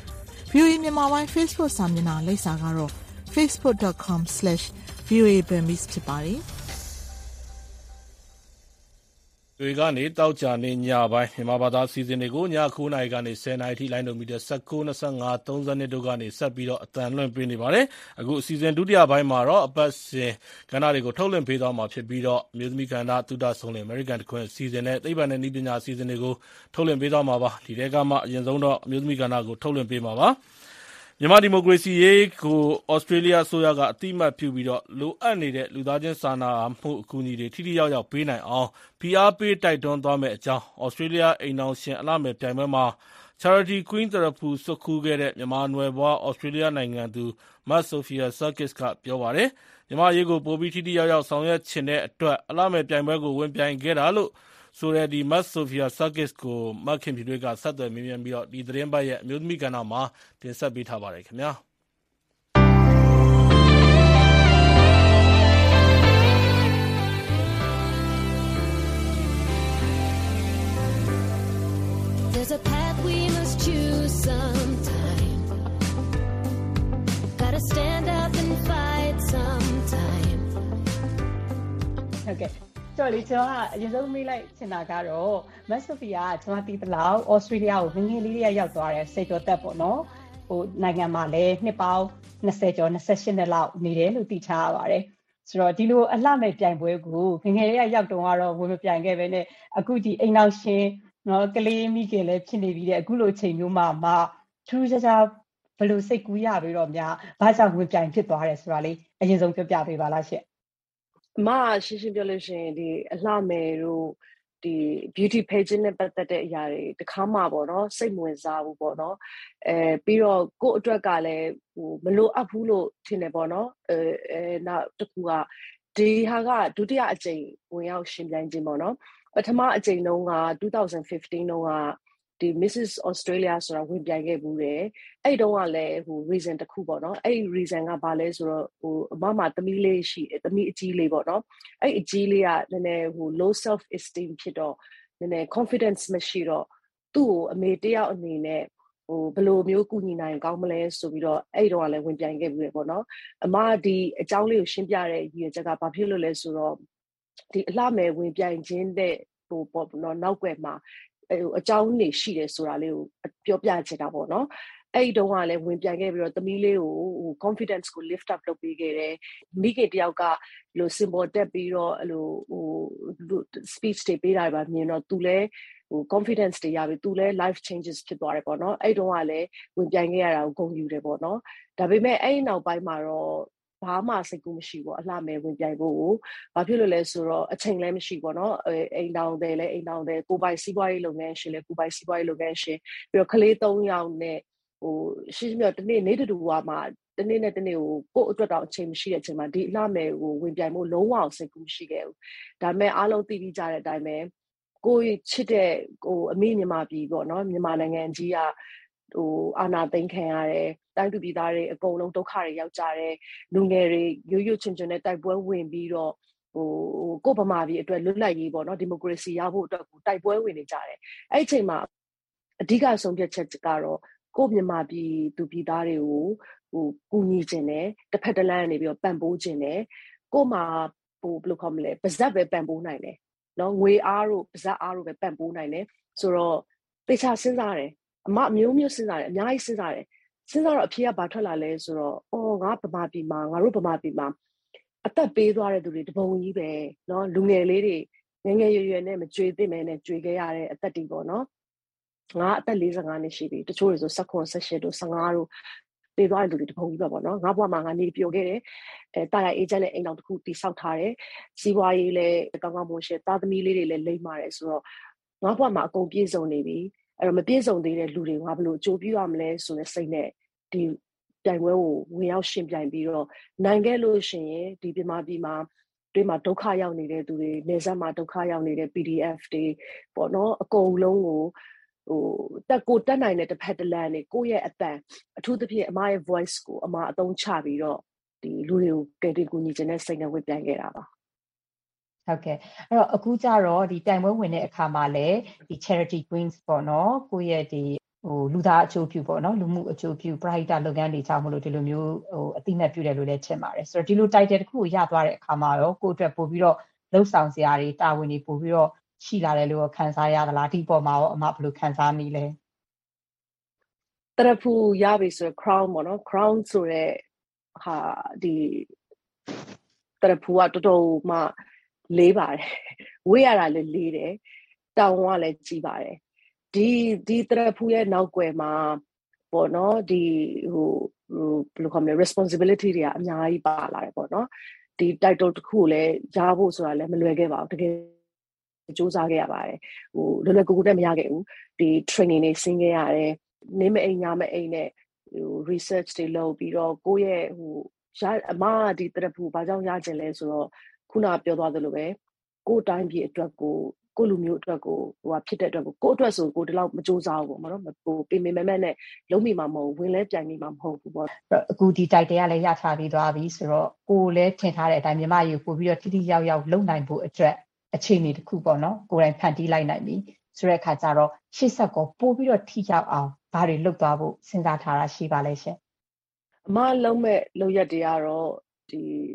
ဗွီအိုအေ မြန်မာပိုင်း Facebook စာမျက်နှာလိပ်စာကတော့ facebook dot com slash voa burmese ဖြစ်ပါတယ်။တွေကနေတောက်ကြနေညပိုင်းမြန်မာဘာသာစီစဉ်တွေကိုည၉နာရီကနေ၁၀နာရီထိလိုင်းဒိုမီတာ၁၉ ၂၅ ၃၂တို့ကနေဆက်ပြီးတော့အတန်လွှင့်ပေးနေပါတယ်။အခုအစီအစဉ်ဒုတိယပိုင်းမှာတော့အပတ်စဉ်ကဏ္ဍတွေကိုထုတ်လွှင့်ပေးသွားမှာဖြစ်ပြီးတော့မျိုးသမီးကဏ္ဍသုဒဆုံးလင် American တခွင်စီစဉ်နဲ့သိပ္ပံနဲ့နည်းပညာစီစဉ်တွေကိုထုတ်လွှင့်ပေးသွားမှာပါ။ဒီထဲကမှအရင်ဆုံးတော့မျိုးသမီးကဏ္ဍကိုထုတ်လွှင့်ပေးမှာပါ။မြန်မာဒီမိုကရေစီရေးကိုဩစတြေးလျအစိုးရကအတိအမှတ်ပြုပြီးတော့လိုအပ်နေတဲ့လူသားချင်းစာနာမှုအကူအညီတွေထိထိရောက်ရောက်ပေးနိုင်အောင်ဖိအားပေးတိုက်တွန်းသွားမယ့်အကြောင်းဩစတြေးလျအိမ်ထောင်ရှင်အလှမယ်ပြိုင်ပွဲမှာ Charity Queen သရဖူဆွတ်ခူးခဲ့တဲ့မြန်မာနွယ်ဘွားဩစတြေးလျနိုင်ငံသူမတ်ဆိုဖီယာဆာကစ်ကပြောပါတယ်။မြန်မာရေးကိုပိုပြီးထိထိရောက်ရောက်ဆောင်ရွက်ချင်တဲ့အတွက်အလှမယ်ပြိုင်ပွဲကိုဝင်ပြိုင်ခဲ့တာလို့ဆိုတဲ့ဒီမတ်ဆိုဖီယာဆာကစ်ကိုမတ်ခင်ဖြူတွေကဆက်သွယ်မေးမြန်းပြီးတော့ဒီသတင်းပတ်ရဲ့အမျိုးသမီးကဏ္ဍမှာတင်ဆက်ပေးထားပါတယ်ခင်ဗျာ။ There's a path we must choose sometime. Gotta stand up and fight sometime. Okay. တော်လေကျွန်တော်ကအရင်ဆုံးမေးလိုက်ချင်တာကတော့မတ်ဆိုဖီယာကကျွန်တော်တည်တလောက်ဩစတြေးလျကိုငငယ်လေးလေးရောက်သွားတယ်စိတ်တော်သက်ပေါ့နော်ဟိုနိုင်ငံမှာလည်းနှစ်ပေါင်း၂၀ကျော်၂၈နှစ်လောက်နေတယ်လို့သိထားရပါတယ်ဆိုတော့ဒီလိုအလှမဲ့ပြိုင်ပွဲကိုငငယ်လေးရောက်တော့ကတော့ဝင်မပြိုင်ခဲ့ပဲနဲ့အခုဒီအိမ်နောက်ရှင်နော်ကလေးမိခင်လည်းဖြစ်နေပြီးတဲ့အခုလိုချိန်မျိုးမှာမှထူးခြားခြားဘယ်လိုစိတ်ကူးရပြီးတော့များဘာကြောင့်ဝင်ပြိုင်ဖြစ်သွားတယ်ဆိုတာလေးအရင်ဆုံးပြောပြပေးပါလားရှင့်အမရှင်းရှင်းပြောလို့ရှိရင်ဒီအလှမယ်တို့ဒီ beauty page နဲ့ပတ်သက်တဲ့အရာတွေတခါမှပေါ့နော်စိတ်ဝင်စားဘူးပေါ့နော်အဲပြီးတော့ကိုယ့်အတွက်ကလည်းဟိုမလိုအပ်ဘူးလို့ထင်တယ်ပေါ့နော်အဲအဲနောက်တစ်ခုကဒီဟာကဒုတိယအကြိမ်ဝင်ရောက်ရှင်ပြိုင်ခြင်းပေါ့နော်ပထမအကြိမ်တုန်းက၂၀၁၅တုန်းကဒီ Missus Australia ဆိုတာဝင်ပြိုင်ခဲ့ဘူးတယ်အဲ့တုန်းကလည်းဟို reason တစ်ခုပေါ့နော်အဲ့ reason ကဘာလဲဆိုတော့ဟိုအမမသမီးလေးရှိသမီးအကြီးလေးပေါ့နော်အဲ့အကြီးလေးကနည်းနည်းဟို low self esteem ဖြစ်တော့နည်းနည်း confidence မရှိတော့သူ့ကိုအမေတယောက်အနေနဲ့ဟိုဘယ်လိုမျိုးကူညီနိုင်ကောင်းမလဲဆိုပြီးတော့အဲ့တုန်းကလည်းဝင်ပြိုင်ခဲ့ဘူးတယ်ပေါ့နော်အမဒီအကြောင်းလေးကိုရှင်းပြတဲ့ရည်ရွယ်ချက်ကဘာဖြစ်လို့လဲဆိုတော့ဒီအလှမယ်ဝင်ပြိုင်ခြင်းတဲ့ဟိုပေါ့နော်နောက်ွယ်မှာအကြောင်းနေရှိတယ်ဆိုတာလေးကိုပြောပြချင်တာပေါ့နော်အဲ့ဒီတုန်းကလည်းဝင်ပြိုင်ခဲ့ပြီးတော့သမီးလေးကိုဟို confidence ကို lift up လုပ်ပေးခဲ့တယ်မိခင်တယောက်ကလို symbol တက်ပြီးတော့အဲ့လိုဟို speech တွေပေးတာပါမြင်တော့သူလည်းဟို confidence တွေရပြီသူလည်း life changes ဖြစ်သွားတယ်ပေါ့နော်အဲ့တုန်းကလည်းဝင်ပြိုင်ခဲ့ရတာကိုဂုဏ်ယူတယ်ပေါ့နော်ဒါပေမဲ့အဲ့ဒီနောက်ပိုင်းမှာတော့ဘာမှစိတ်ကူးမရှိဘူးအလှမယ်ဝင်ပြိုင်ဖို့ကိုဘာဖြစ်လို့လဲဆိုတော့အချိန်လည်းမရှိဘူးเนาะအိမ်တောင်တယ်လဲအိမ်တောင်တယ်ကိုပိုင်စီးပွားရေးလုပ်ငန်းရှင်လဲကိုပိုင်စီးပွားရေးလုပ်ငန်းရှင်ပြီးတော့ကလေး၃ယောက်နဲ့ဟိုရှိရှိမြတ်တနေ့နေတူဝါမှာတနေ့နဲ့တနေ့ကိုကို့အတွက်တော့အချိန်မရှိတဲ့အချိန်မှာဒီအလှမယ်ကိုဝင်ပြိုင်ဖို့လုံးဝစိတ်ကူးမရှိခဲ့ဘူးဒါပေမဲ့အားလုံးသိပြီးကြတဲ့အတိုင်းပဲကိုချစ်တဲ့ဟိုအမိမြန်မာပြည်ပေါ့เนาะမြန်မာနိုင်ငံကြီးကဟိုအာနာသိန်းခံရတယ်တိုင်းသူပြည်သားတွေအကုန်လုံးဒုက္ခတွေရောက်ကြတယ်လူငယ်တွေရိုးရိုးချင်ချင်နဲ့တိုက်ပွဲဝင်ပြီးတော့ဟိုကိုဗမာပြည်အတွက်လွတ်လပ်ရေးပေါ့နော်ဒီမိုကရေစီရဖို့အတွက်ကိုတိုက်ပွဲဝင်နေကြတယ်အဲ့ဒီအချိန်မှာအဓိကဆုံးဖြတ်ချက်ကတော့ကိုမြန်မာပြည်သူပြည်သားတွေကိုဟိုကူညီခြင်းနဲ့တစ်ဖက်တစ်လမ်းကနေပြီးတော့ပံ့ပိုးခြင်းနဲ့ကိုမှဟိုဘယ်လိုခေါ်မလဲပါဇက်ပဲပံ့ပိုးနိုင်တယ်နော်ငွေအားတို့ပါဇက်အားတို့ပဲပံ့ပိုးနိုင်တယ်ဆိုတော့တေချာစဉ်းစားတယ်အမအမျိုးမျိုးစဉ်းစားတယ်အများကြီးစဉ်းစားတယ်စဉ်းစားတော့အဖေကဘာထွက်လာလဲဆိုတော့အော်ငါဗမာပြည်မှာငါတို့ဗမာပြည်မှာအသက်ပေးသွားတဲ့သူတွေတပုံကြီးပဲเนาะလူငယ်လေးတွေငယ်ငယ်ရွယ်ရွယ်နဲ့မကြွေသင့်မဲနဲ့ကြွေခဲ့ရတဲ့အသက်တွေပေါ့နော်ငါအသက်၄၅နှစ်ရှိပြီတချို့တွေဆို၁၇ ၁၈တို့၁၅တို့ပေးသွားတဲ့သူတွေတပုံကြီးပဲပေါ့နော်ငါဘွားမှာငါနေပြိုခဲ့တယ်အဲတာယာအေဂျင့်နဲ့အိမ်တော်တစ်ခုတိဆောက်ထားတယ်စီးပွားရေးလည်းကောင်းကောင်းမွန်ရှင်းသားသမီးလေးတွေလည်းလိမ့်ပါတယ်ဆိုတော့ငါဘွားမှာအကုန်ပြည့်စုံနေပြီအဲ့တော့မပြည့်စုံသေးတဲ့လူတွေငါဘယ်လိုအကျိုးပြုရမလဲဆိုတဲ့စိတ်နဲ့ဒီပြိုင်ပွဲကိုဝင်ရောက်ရှင်ပြိုင်ပြီးတော့နိုင်ခဲ့လို့ရှိရင်ဒီပြမပြည်မှာတွေမှာဒုက္ခရောက်နေတဲ့သူတွေနေဆက်မှာဒုက္ခရောက်နေတဲ့ P D F တွေပေါ့နော်အကုန်လုံးကိုဟိုတက်ကိုတက်နိုင်တဲ့တစ်ဖက်တစ်လမ်းတွေကိုယ့်ရဲ့အတန်အထူးသဖြင့်အမရဲ့ voice ကိုအမအသုံးချပြီးတော့ဒီလူတွေကိုကယ်တင်ကူညီခြင်းနဲ့စိတ်နဲ့ဝင်ပြိုင်ခဲ့တာပါဟုတ်ကဲ့အဲ့တော့အခုကျတော့ဒီတိုင်ပွဲဝင်တဲ့အခါမှာလည်းဒီ charity queens ပေါ့နော်ကိုယ့်ရဲ့ဒီဟိုလူသားအကျိုးပြုပေါ့နော်လူမှုအကျိုးပြုပရိဟိတလုပ်ငန်းတွေကြောင့်မလို့ဒီလိုမျိုးဟိုအသိမဲ့ပြုတယ်လို့လည်းထင်ပါတယ်ဆိုတော့ဒီလို title တစ်ခုကိုရသွားတဲ့အခါမှာရောကိုယ့်အတွက်ပို့ပြီးတော့လှုပ်ဆောင်စရာတွေတာဝန်တွေပို့ပြီးတော့ရှိလာတယ်လို့ခံစားရသလားဒီပေါ်မှာရောအမဘယ်လိုခံစားမိလဲတရဖူရပြီဆို crown ပေါ့နော် crown ဆိုတဲ့ဟာဒီတရဖူကတော်တော်မှလေးပါတယ်ဝေးရတာလည်းလေးတယ်တောင်ကလည်းကြီးပါတယ်ဒီဒီတရဖူရဲ့နောက်ွယ်မှာပေါ့နော်ဒီဟိုဟိုဘယ်လိုခေါ်မလဲ responsibility တွေကအများကြီးပါလာတယ်ပေါ့နော်ဒီ title တစ်ခုကိုလည်းရဖို့ဆိုတာလည်းမလွယ်ခဲ့ပါဘူးတကယ်စူးစမ်းခဲ့ရပါတယ်ဟိုလွယ်လွယ်ကူကူနဲ့မရခဲ့ဘူးဒီ training တွေဆင်းခဲ့ရတယ်နေမအိမ်ညမအိမ်နဲ့ဟို research တွေလုပ်ပြီးတော့ကိုယ့်ရဲ့ဟိုရအမဒီတရဖူဘာကြောင့်ရကျင်လဲဆိုတော့ခုနပြောသွားသလိုပဲကိုယ်တိုင်းပြည်အတွက်ကိုကိုလူမျိုးအတွက်ကိုဟိုဖြစ်တဲ့အတွက်ကိုကိုအတွက်ဆိုကိုဒီလောက်မကြိုးစားဘူးပေါ့နော်ဟိုပြင်ပြင်မဲ့မဲ့နဲ့လုံးမိမှာမဟုတ်ဝင်လဲပြိုင်မိမှာမဟုတ်ဘူးပေါ့အခုဒီ title ကလည်းရထားပြီးသွားပြီဆိုတော့ကိုလည်းထင်ထားတဲ့အတိုင်းမြန်မာရေးပို့ပြီးတော့တိတိယောက်ယောက်လုံနိုင်ဖို့အတွက်အခြေအနေတစ်ခုပေါ့နော်ကိုယ်တိုင်ဖန်တီးလိုက်နိုင်ပြီဆိုတဲ့အခါကျတော့ရှေ့ဆက်ကိုပို့ပြီးတော့ထိရောက်အောင်ဘာတွေလုပ်သွားဖို့စဉ်းစားထားတာရှိပါလဲရှင်အမလုံးမဲ့လုပ်ရက်တွေကတော့ဒီ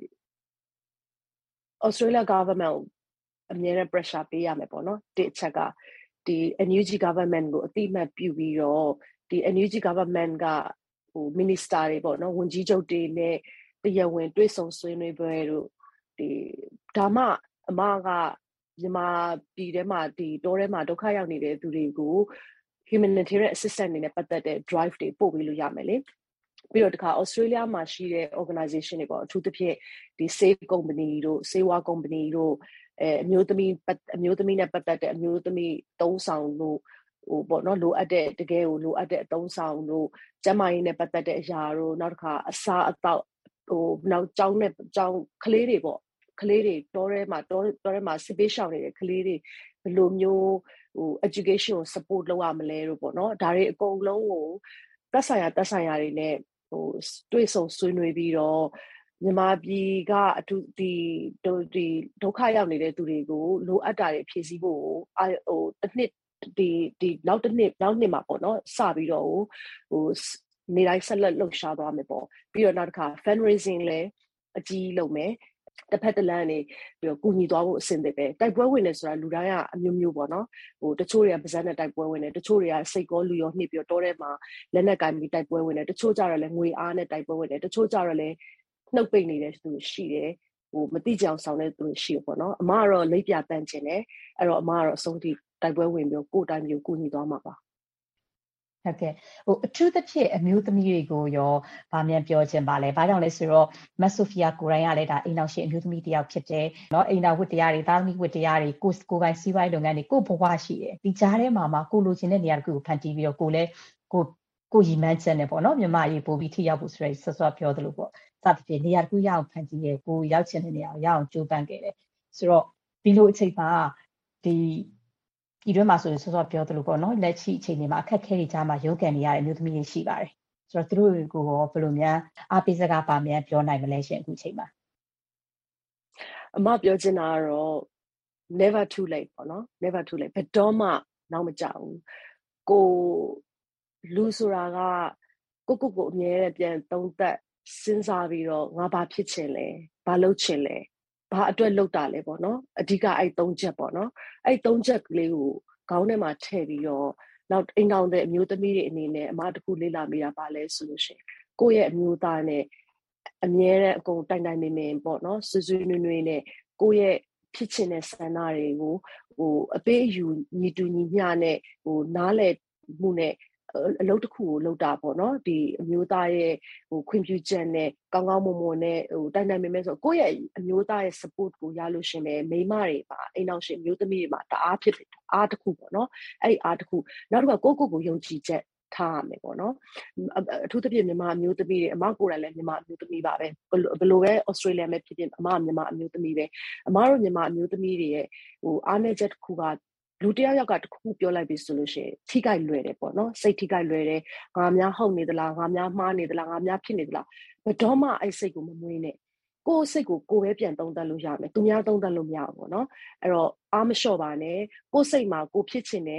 Australia government အမြဲတမ်း pressure ပေးရမယ်ပေါ့နော်တစ်ချက်ကဒီ N U G government ကိုအတိအမှတ်ပြုပြီးတော့ဒီ N U G government ကဟို minister တွေပေါ့နော်ဝန်ကြီးချုပ်တွေနဲ့တရားဝင်တွေ့ဆုံဆွေးနွေးပွဲတို့ဒီဒါမှအမကမြန်မာပြည်ထဲမှာဒီတောထဲမှာဒုက္ခရောက်နေတဲ့သူတွေကို humanitarian assistance တွေနဲ့ပတ်သက်တဲ့ drive တွေပို့ပေးလို့ရမယ်လေပြီးတော့တခါ Australia မှာရှိတဲ့ organization တွေပေါ့အထူးသဖြင့်ဒီ Save company တို့ Sewa company တို့အဲအမျိုးသမီးအမျိုးသမီးနဲ့ပတ်သက်တဲ့အမျိုးသမီးသုံးဆောင်တို့ဟိုပေါ့နော်လိုအပ်တဲ့တကယ်ကိုလိုအပ်တဲ့အသုံးဆောင်တို့ကျန်းမာရေးနဲ့ပတ်သက်တဲ့အရာတို့နောက်တစ်ခါအစားအသောက်ဟိုနောက်ကျောင်းနဲ့ကျောင်းကလေးတွေပေါ့ကလေးတွေတောထဲမှာတောတောထဲမှာစစ်ပေးရှောင်နေတဲ့ကလေးတွေဘယ်လိုမျိုးဟို education ကို support လုပ်ရမလဲတို့ပေါ့နော်ဒါတွေအကုန်လုံးကိုသက်ဆိုင်ရာသက်ဆိုင်ရာတွေနဲ့ဟိုတွေ့ဆုံဆွေးနွေးပြီးတော့မြန်မာပြည်ကအထူးဒီဒီဒုက္ခရောက်နေတဲ့သူတွေကိုလိုအပ်တာတွေဖြည့်ဆည်းဖို့ဟိုတစ်နှစ်ဒီဒီနောက်တစ်နှစ်နောက်နှစ်မှာပေါ့နော်စပြီးတော့ဟိုနေတိုင်းဆက်လက်လှုပ်ရှားသွားမယ်ပေါ့ပြီးတော့နောက်တစ်ခါ fundraising လည်းအကြီးလုပ်မယ်တစ်ဖက်တစ်လမ်းနေပြီးတော့ကူညီသွားဖို့အဆင်သင့်ပဲတိုက်ပွဲဝင်နေဆိုတာလူတိုင်းကအမျိုးမျိုးပေါ့နော်ဟိုတချို့တွေကပါဇက်နဲ့တိုက်ပွဲဝင်နေတချို့တွေကစိတ်ကောလူရောနှိပ်ပြီးတော့တောထဲမှာလက်နဲ့ကင်ပြီးတိုက်ပွဲဝင်နေတချို့ကြတော့လည်းငွေအားနဲ့တိုက်ပွဲဝင်နေတချို့ကြတော့လည်းနှုတ်ပိတ်နေတဲ့သူရှိတယ်ဟိုမတိကြအောင်ဆောင်တဲ့သူရှိပေါ့နော်အမကတော့လိပ်ပြတန်းကျင်တယ်အဲ့တော့အမကတော့အဆုံးထိတိုက်ပွဲဝင်ပြီးကိုယ်တိုင်းမျိုးကူညီသွားမှာပါဟုတ်ကဲ့ဟိုအထူးသဖြင့်အမျိုးသမီးတွေကိုရောဗာမြန်ပြောချင်ပါလဲဘာကြောင့်လဲဆိုတော့မဆိုဖီယာကိုရိုင်းကလည်းဒါအိမ်အောင်ရှင်အမျိုးသမီးတယောက်ဖြစ်တယ်เนาะအိမ်တော်ဝတ္တရားတွေသားသမီးဝတ္တရားတွေကိုကိုပိုင်စီးပွားရေးလုပ်ငန်းတွေကိုဘဝရှိတယ်ဒီကြားထဲမှာမှာကိုလိုချင်တဲ့နေရာတစ်ခုကိုဖန်တီးပြီးတော့ကိုလည်းကိုကိုရီမန်းချက်နဲ့ပေါ့เนาะမြန်မာရေးပို့ပြီးထိရောက်ဖို့ဆိုရယ်ဆော့ဆော့ပြောသလိုပေါ့စသဖြင့်နေရာတစ်ခုရအောင်ဖန်တီးရကိုရောက်ချင်တဲ့နေရာကိုရအောင်ကြိုးပမ်းခဲ့တယ်ဆိုတော့ဒီလိုအချိန်မှာဒီဒီတွဲမှာဆိုရင်ဆော့ဆော့ပြောသလိုပေါ့နော်လက်ရှိအချိန်တွေမှာအခက်အခဲတွေကြားမှာရုန်းကန်နေရတဲ့အမျိုးသမီးတွေရှိပါတယ်ဆိုတော့သူတို့ကိုရောဘယ်လိုများအားပေးစကားပါများပြောနိုင်မလဲရှင်အခုချိန်မှာအမပြောချင်တာကတော့ never too late ပေါ့နော် never too late ဘယ်တော့မှနောက်မကျဘူးကိုလူဆိုတာကကိုကိုကိုအမြဲပြန်သုံးသက်စဉ်းစားပြီးတော့ငါဘာဖြစ်ချင်လဲဘာလုပ်ချင်လဲဘာအတွက်လုပ်တာလဲပေါ့နော်အဓိကအဲ့သုံးချက်ပေါ့နော်အဲ့သုံးချက်ကလေးကိုခေါင်းထဲမှာထည့်ပြီးတော့နောက်အိမ်တော်တဲ့အမျိုးသမီးတွေအနေနဲ့အမတခုလေ့လာမိတာပါလဲဆိုလို့ရှိရင်ကိုယ့်ရဲ့အမျိုးသားနဲ့အမြဲတမ်းအကုန်တိုင်တိုင်ပင်ပင်ပေါ့နော်ဆွေးဆွေးနွေးနွေးနဲ့ကိုယ့်ရဲ့ဖြစ်ချင်တဲ့ဆန္ဒတွေကိုဟိုအပေးအယူညီတူညီမျှနဲ့ဟိုနားလည်မှုနဲ့အလုပ်တစ်ခုကိုလုပ်တာပေါ့နော်ဒီအမျိုးသားရဲ့ဟိုခွင့်ပြုချက်နဲ့ကောင်းကောင်းမွန်မွန်နဲ့ဟိုတိုင်တိုင်ပင်ပင်ဆိုကိုယ့်ရဲ့အမျိုးသားရဲ့ support ကိုရလို့ရှင်ပဲမိန်းမတွေပါအိမ်အောင်ရှင်မျိုးသမီးတွေမှာတအားဖြစ်တယ်အားတစ်ခုပေါ့နော်အဲ့ဒီအားတစ်ခုနောက်တစ်ခါကိုယ့်ကိုယ်ကိုယုံကြည်ချက်ထားရမယ်ပေါ့နော်အထူးသဖြင့်မြန်မာအမျိုးသမီးတွေအမကိုယ်တိုင်လည်းမြန်မာအမျိုးသမီးပါပဲဘယ်လိုပဲ Australia မှာဖြစ်ဖြစ်အမမြန်မာအမျိုးသမီးပဲအမတို့မြန်မာအမျိုးသမီးတွေရဲ့ဟိုအားနည်းချက်တစ်ခုကလူတယောက်ယောက်ကတခုပြောလိုက်ပြီဆိုလို့ရှိရင်ထိခိုက်လွယ်တယ်ပေါ့နော်စိတ်ထိခိုက်လွယ်တယ်ငါများဟုတ်နေသလားငါများမှားနေသလားငါများဖြစ်နေသလားဘယ်တော့မှအဲ့စိတ်ကိုမမွေးနဲ့ကိုယ်စိတ်ကိုကိုယ်ပဲပြန်သုံးသပ်လို့ရမယ်သူများသုံးသပ်လို့မရဘူးပေါ့နော်အဲ့တော့အားမလျှော့ပါနဲ့ကိုယ်စိတ်မှာကိုဖြစ်ချင်တယ်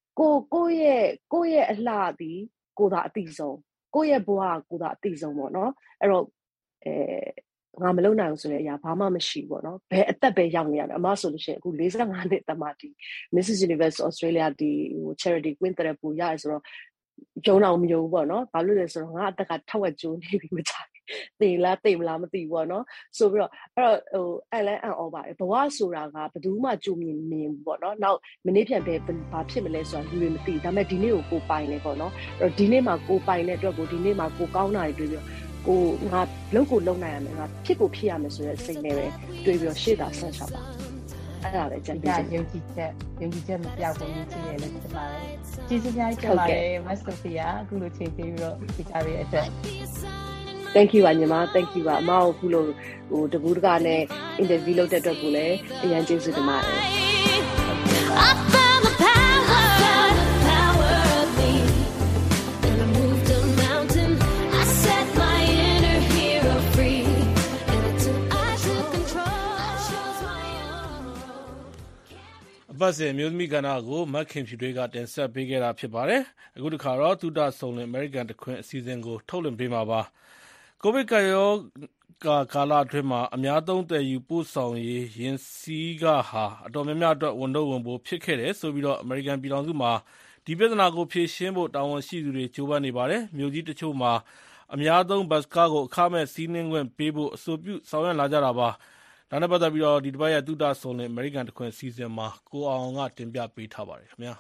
ကိုကိုရဲ့ကိုရဲ့အလှသည်ကိုသာအတိဆုံးကိုရဲ့ဘဝကိုသာအတိဆုံးပေါ့နော်အဲ့တော့အဲငါမလုံနိုင်ဘူးဆိုတဲ့အရာဘာမှမရှိဘူးပေါ့နော်ဘယ်အသက်ပဲရောက်နေရတယ်အမဆိုလို့ရှိရင်အခု၄၅နှစ်တမတီ Missus Universe Australia ဒီဟို charity queen တဲ့ပူရရဆိုတော့ကျုံတော့မယုံဘူးပေါ့နော်ဘာလို့လဲဆိုတော့ငါအသက်ကထက်ဝက်ကျိုးနေပြီမချတေလားတေမလားမသိဘူးပေါ့နော်ဆိုပြီးတော့အဲ့တော့ဟိုအဲ့လဲအန်အောပါတယ်ဘဝဆိုတာကဘယ်သူမှကြုံမြင်မြင်ဘူးပေါ့နော်နောက်မနေ့ပြန်ပဲဘာဖြစ်မလဲဆိုတာလူတွေမသိဒါပေမဲ့ဒီနေ့ကိုကိုပိုင်နေပေါ့နော်အဲ့တော့ဒီနေ့မှာကိုပိုင်တဲ့အတွက်ကိုဒီနေ့မှာကိုကောင်းတာတွေတွေ့ပြီးကိုငါလုံကိုလုံနိုင်ရမယ်ငါဖြစ်ကိုဖြစ်ရမယ်ဆိုတဲ့စိတ်နဲ့ပဲတွေ့ပြီးတော့ရှေ့သာဆက်ချပါအဲ့ဒါပဲကြံပြည့်ယုံကြည်ချက်ယုံကြည်ချက်မပြောက်ဘူးကြည့်ရလဲဖြစ်ပါတယ်ကျေးဇူးများတင်ပါတယ်မတ်ဆိုဖီယာအခုလိုချိန်ပေးပြီးတော့ဒီကြတဲ့အတွက် Thank you ပါညီမ Thank you ပါအမကိုခုလိုဟိုတကူတကနဲ့ interview လုပ်တဲ့အတွက်ကိုလည်းအရန်ကျေးဇူးတင်ပါတယ်ပတ်စင်မျိုးသမီးကဏ္ဍကိုမက်ခင်ဖြူတွေကတင်ဆက်ပေးခဲ့တာဖြစ်ပါတယ်။အခုတစ်ခါတော့သုတဆုံလင် American တခွင်အစီအစဉ်ကိုထုတ်လွှင့်ပေးမှာပါ။ကိုဗစ်ကရောဂါကာလအတွင်းမှာအများသုံးသယ်ယူပို့ဆောင်ရေးယဉ်စီးကဟာအတော်များများအတွက်ဝန်တော့ဝန်ပိုးဖြစ်ခဲ့တယ်ဆိုပြီးတော့ American ပြည်ထောင်စုမှာဒီပြဿနာကိုဖြေရှင်းဖို့တာဝန်ရှိသူတွေကြိုးပမ်းနေပါတယ်။မြို့ကြီးတချို့မှာအများသုံးဘတ်ကားကိုအခမဲ့စီးနင်းခွင့်ပေးဖို့အဆိုပြုဆောင်ရွက်လာကြတာပါ။ဒါနဲ့ပတ်သက်ပြီးတော့ဒီတစ်ပတ်ရဲ့သုတဆုံလင် American တခွင်စီစဉ်မှာကိုအောင်ကတင်ပြပေးထားပါတယ်ခင်ဗျာ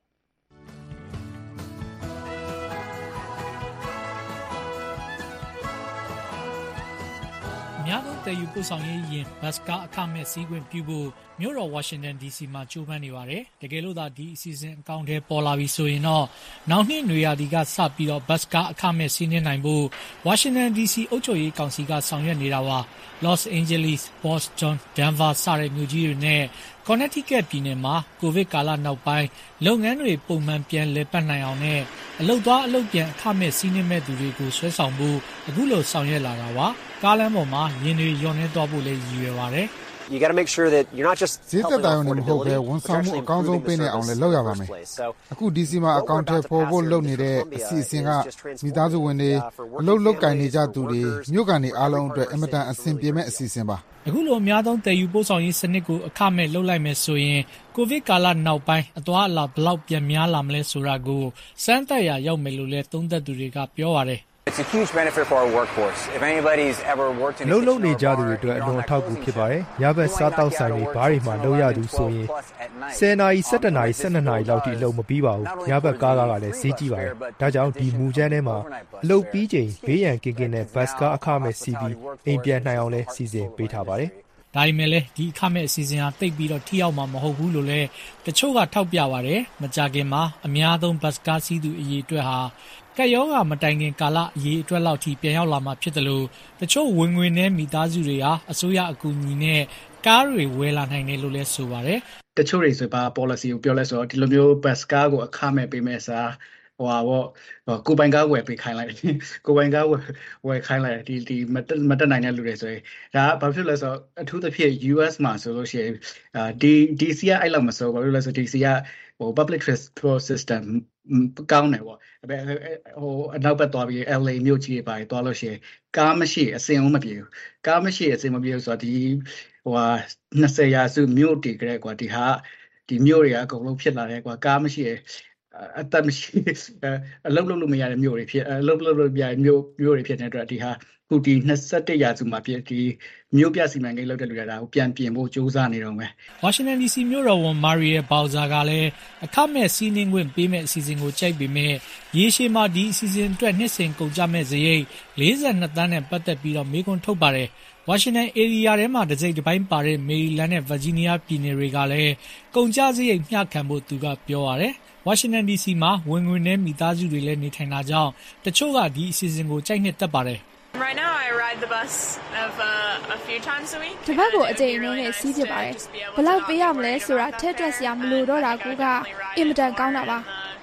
အများဆုံးတည်ယူပို့ဆောင်ရေးရင်ဘတ်ကားအခမဲ့စီးခွင့်ပြုဖို့မြို့တော်ဝါရှင်တန် ဒီ စီ မှာကြိုးပမ်းနေပါတယ်။တကယ်လို့သာဒီအစီအစဉ်အကောင့်ထဲပေါ်လာပြီဆိုရင်တော့နောက်နှစ်နွေရာသီကစပြီးတော့ဘတ်ကားအခမဲ့စီးနှင်းနိုင်ဖို့ဝါရှင်တန် ဒီ စီ အုပ်ချုပ်ရေးကောင်စီကဆောင်ရွက်နေတာပါ။ Los Angeles, Boston, Denver စတဲ့မြို့ကြီးတွေနဲ့ Connecticut ပြည်နယ်မှာကိုဗစ်ကာလနောက်ပိုင်းလုပ်ငန်းတွေပုံမှန်ပြန်လည်ပတ်နိုင်အောင်နဲ့အလုပ်သွားအလုပ်ပြန်အခမဲ့စီးနှင်းမဲ့သူတွေကိုဆွဲဆောင်ဖို့အခုလိုဆောင်ရွက်လာတာပါ။ကားလမ်းပေါ်မှာရင်းတွေညှော်နှဲသွားဖို့လည်းရည်ရွယ်ပါတယ်။ You got to make sure that you're not just ဈေးသက်သာရုံနဲ့မဟုတ်ပဲဝန်ဆောင်မှုအကောင်းဆုံးပေးနေအောင်လည်းလုပ်ရပါမယ်။အခု ဒီ စီ မှာအကောင့်ထဲပေါ်ဖို့လုပ်နေတဲ့အစီအစဉ်ကမိသားစုဝင်တွေအလုပ်လုပ်ကင်နေကြသူတွေမြို့ကန်တွေအားလုံးအတွက်အင်မတန်အဆင်ပြေမဲ့အစီအစဉ်ပါ။အခုလိုအများဆုံးတည်ယူပို့ဆောင်ရေးစနစ်ကိုအခမဲ့လုပ်လိုက်မယ်ဆိုရင်ကိုဗစ်ကာလနောက်ပိုင်းအသွားအလာဘလောက်ပြန်များလာမလဲဆိုတာကိုစမ်းသပ်ရရောက်မယ်လို့လည်းသုံးသပ်သူတွေကပြောပါတယ် It's a huge benefit for our workforce. If anybody's ever worked in a လုံးလုံးနေကြသူတွေအတွက်အလွန်အထောက်အကူဖြစ်ပါတယ်။ညဘက်စားတောက်ဆိုင်တွေဘားတွေမှာလုပ်ရသူဆိုရင်ဆယ်နာရီ၁၁နာရီ၁၂နာရီလောက်ထိအလုပ်မပြီးပါဘူး။ညဘက်ကားကားကလည်းဈေးကြီးပါတယ်။ဒါကြောင့်ဒီမူချမ်းထဲမှာအလုပ်ပြီးချိန်ဘေးရန်ကင်းကင်းနဲ့ဘတ်ကားအခမဲ့စီးပြီးအိမ်ပြန်နိုင်အောင်လည်းစီစဉ်ပေးထားပါတယ်။ဒါပေမဲ့လည်းဒီအခမဲ့အစီအစဉ်ဟာတိတ်ပြီးတော့ထိရောက်မှာမဟုတ်ဘူးလို့လည်းတချို့ကထောက်ပြပါတယ်။မကြာခင်မှာအများဆုံးဘတ်ကားစီးသူအရေးအတွက်ဟာကက်ရောဂါမတိုင်ခင်ကာလအရေးအတွက်လောက်ထိပြန်ရောက်လာမှာဖြစ်တယ်လို့တချို့ဝင်ငွေနဲ့မိသားစုတွေဟာအစိုးရအကူအညီနဲ့ကားတွေဝယ်လာနိုင်တယ်လို့လည်းဆိုပါတယ်တချို့တွေဆိုပါ policy ကိုပြောလဲဆိုတော့ဒီလိုမျိုး bus ကားကိုအခမဲ့ပေးမဲ့စားဟိုဟာပေါ့ကိုပိုင်ကားဝယ်ပေးခိုင်းလိုက်ကိုပိုင်ကားဝယ်ဝယ်ခိုင်းလိုက်ဒီဒီမတက်နိုင်တဲ့လူတွေဆိုရင်ဒါဘာဖြစ်လဲဆိုတော့အထူးသဖြင့် U S မှာဆိုလို့ရှိရင်အာဒီ D C ကအဲ့လောက်မဆိုဘာလို့လဲဆို D C ကဟို public transport system ကောင်းတယ်ပေါ့ဒါပေမဲ့ဟိုအနောက်ဘက်သွားပြီး L A မြို့ကြီးတွေပါသွားလို့ရှိရင်ကားမရှိအစင်အောင်မပြေဘူးကားမရှိအစင်မပြေဘူးဆိုတော့ဒီဟိုဟာ20ရာစုမြို့တည်ကြတဲ့ကွာဒီဟာဒီမြို့တွေကအကုန်လုံးဖြစ်လာတယ်ကွာကားမရှိအသက်မရှိအလုပ်လုပ်လို့မရတဲ့မြို့တွေဖြစ်အလုပ်လုပ်လို့ရတဲ့မြို့မြို့တွေဖြစ်နေတဲ့အတွက်ဒီဟာခုဒီ21ရာစုမှာဖြစ်ဒီမြို့ပြစီမံကိန်းလုပ်တဲ့လူတွေဒါကိုပြန်ပြင်ဖို့ကြိုးစားနေတော့မယ်ဝါရှင်တန် ဒီ စီ မြို့တော်ဝန်မာရီယယ်ဘောက်ဇာကလည်းအခမဲ့စီးနှင်းခွင့်ပေးမဲ့အစီအစဉ်ကိုကြိုက်ပေမဲ့ရေရှည်မှာဒီအစီအစဉ်အတွက်နှစ်စဉ်ကုန်ကျမဲ့စရိတ်၄၂သန်းနဲ့ပတ်သက်ပြီးတော့မေးခွန်းထုတ်ပါတယ်ဝါရှင်တန်ဧရိယာထဲမှာတစ်စိတ်တစ်ပိုင်းပါတဲ့မေရီလန်းနဲ့ဗာဂျီးနီးယားပြည်နယ်တွေကလည်းကုန်ကျစရိတ်မျှခံဖို့သူကပြောရတယ်ဝါရှင်တန် ဒီ စီ မှာဝင်ငွေနဲ့မိသားစုတွေလည်းနေထိုင်တာကြောင့်တချို့ကဒီအစီအစဉ်ကိုကြိုက်နှစ်သက်ပါတယ် Right now I ride the bus of uh, a few times a week. တပတ်ကိုအကြိမ်နဲ့စီးဖြစ်ပါတယ်။ဘယ်လောက်ပေးရမလဲဆိုတာထည့်တွက်စရာမလိုတော့တာကူကအင်မတန်ကောင်းတာပါ။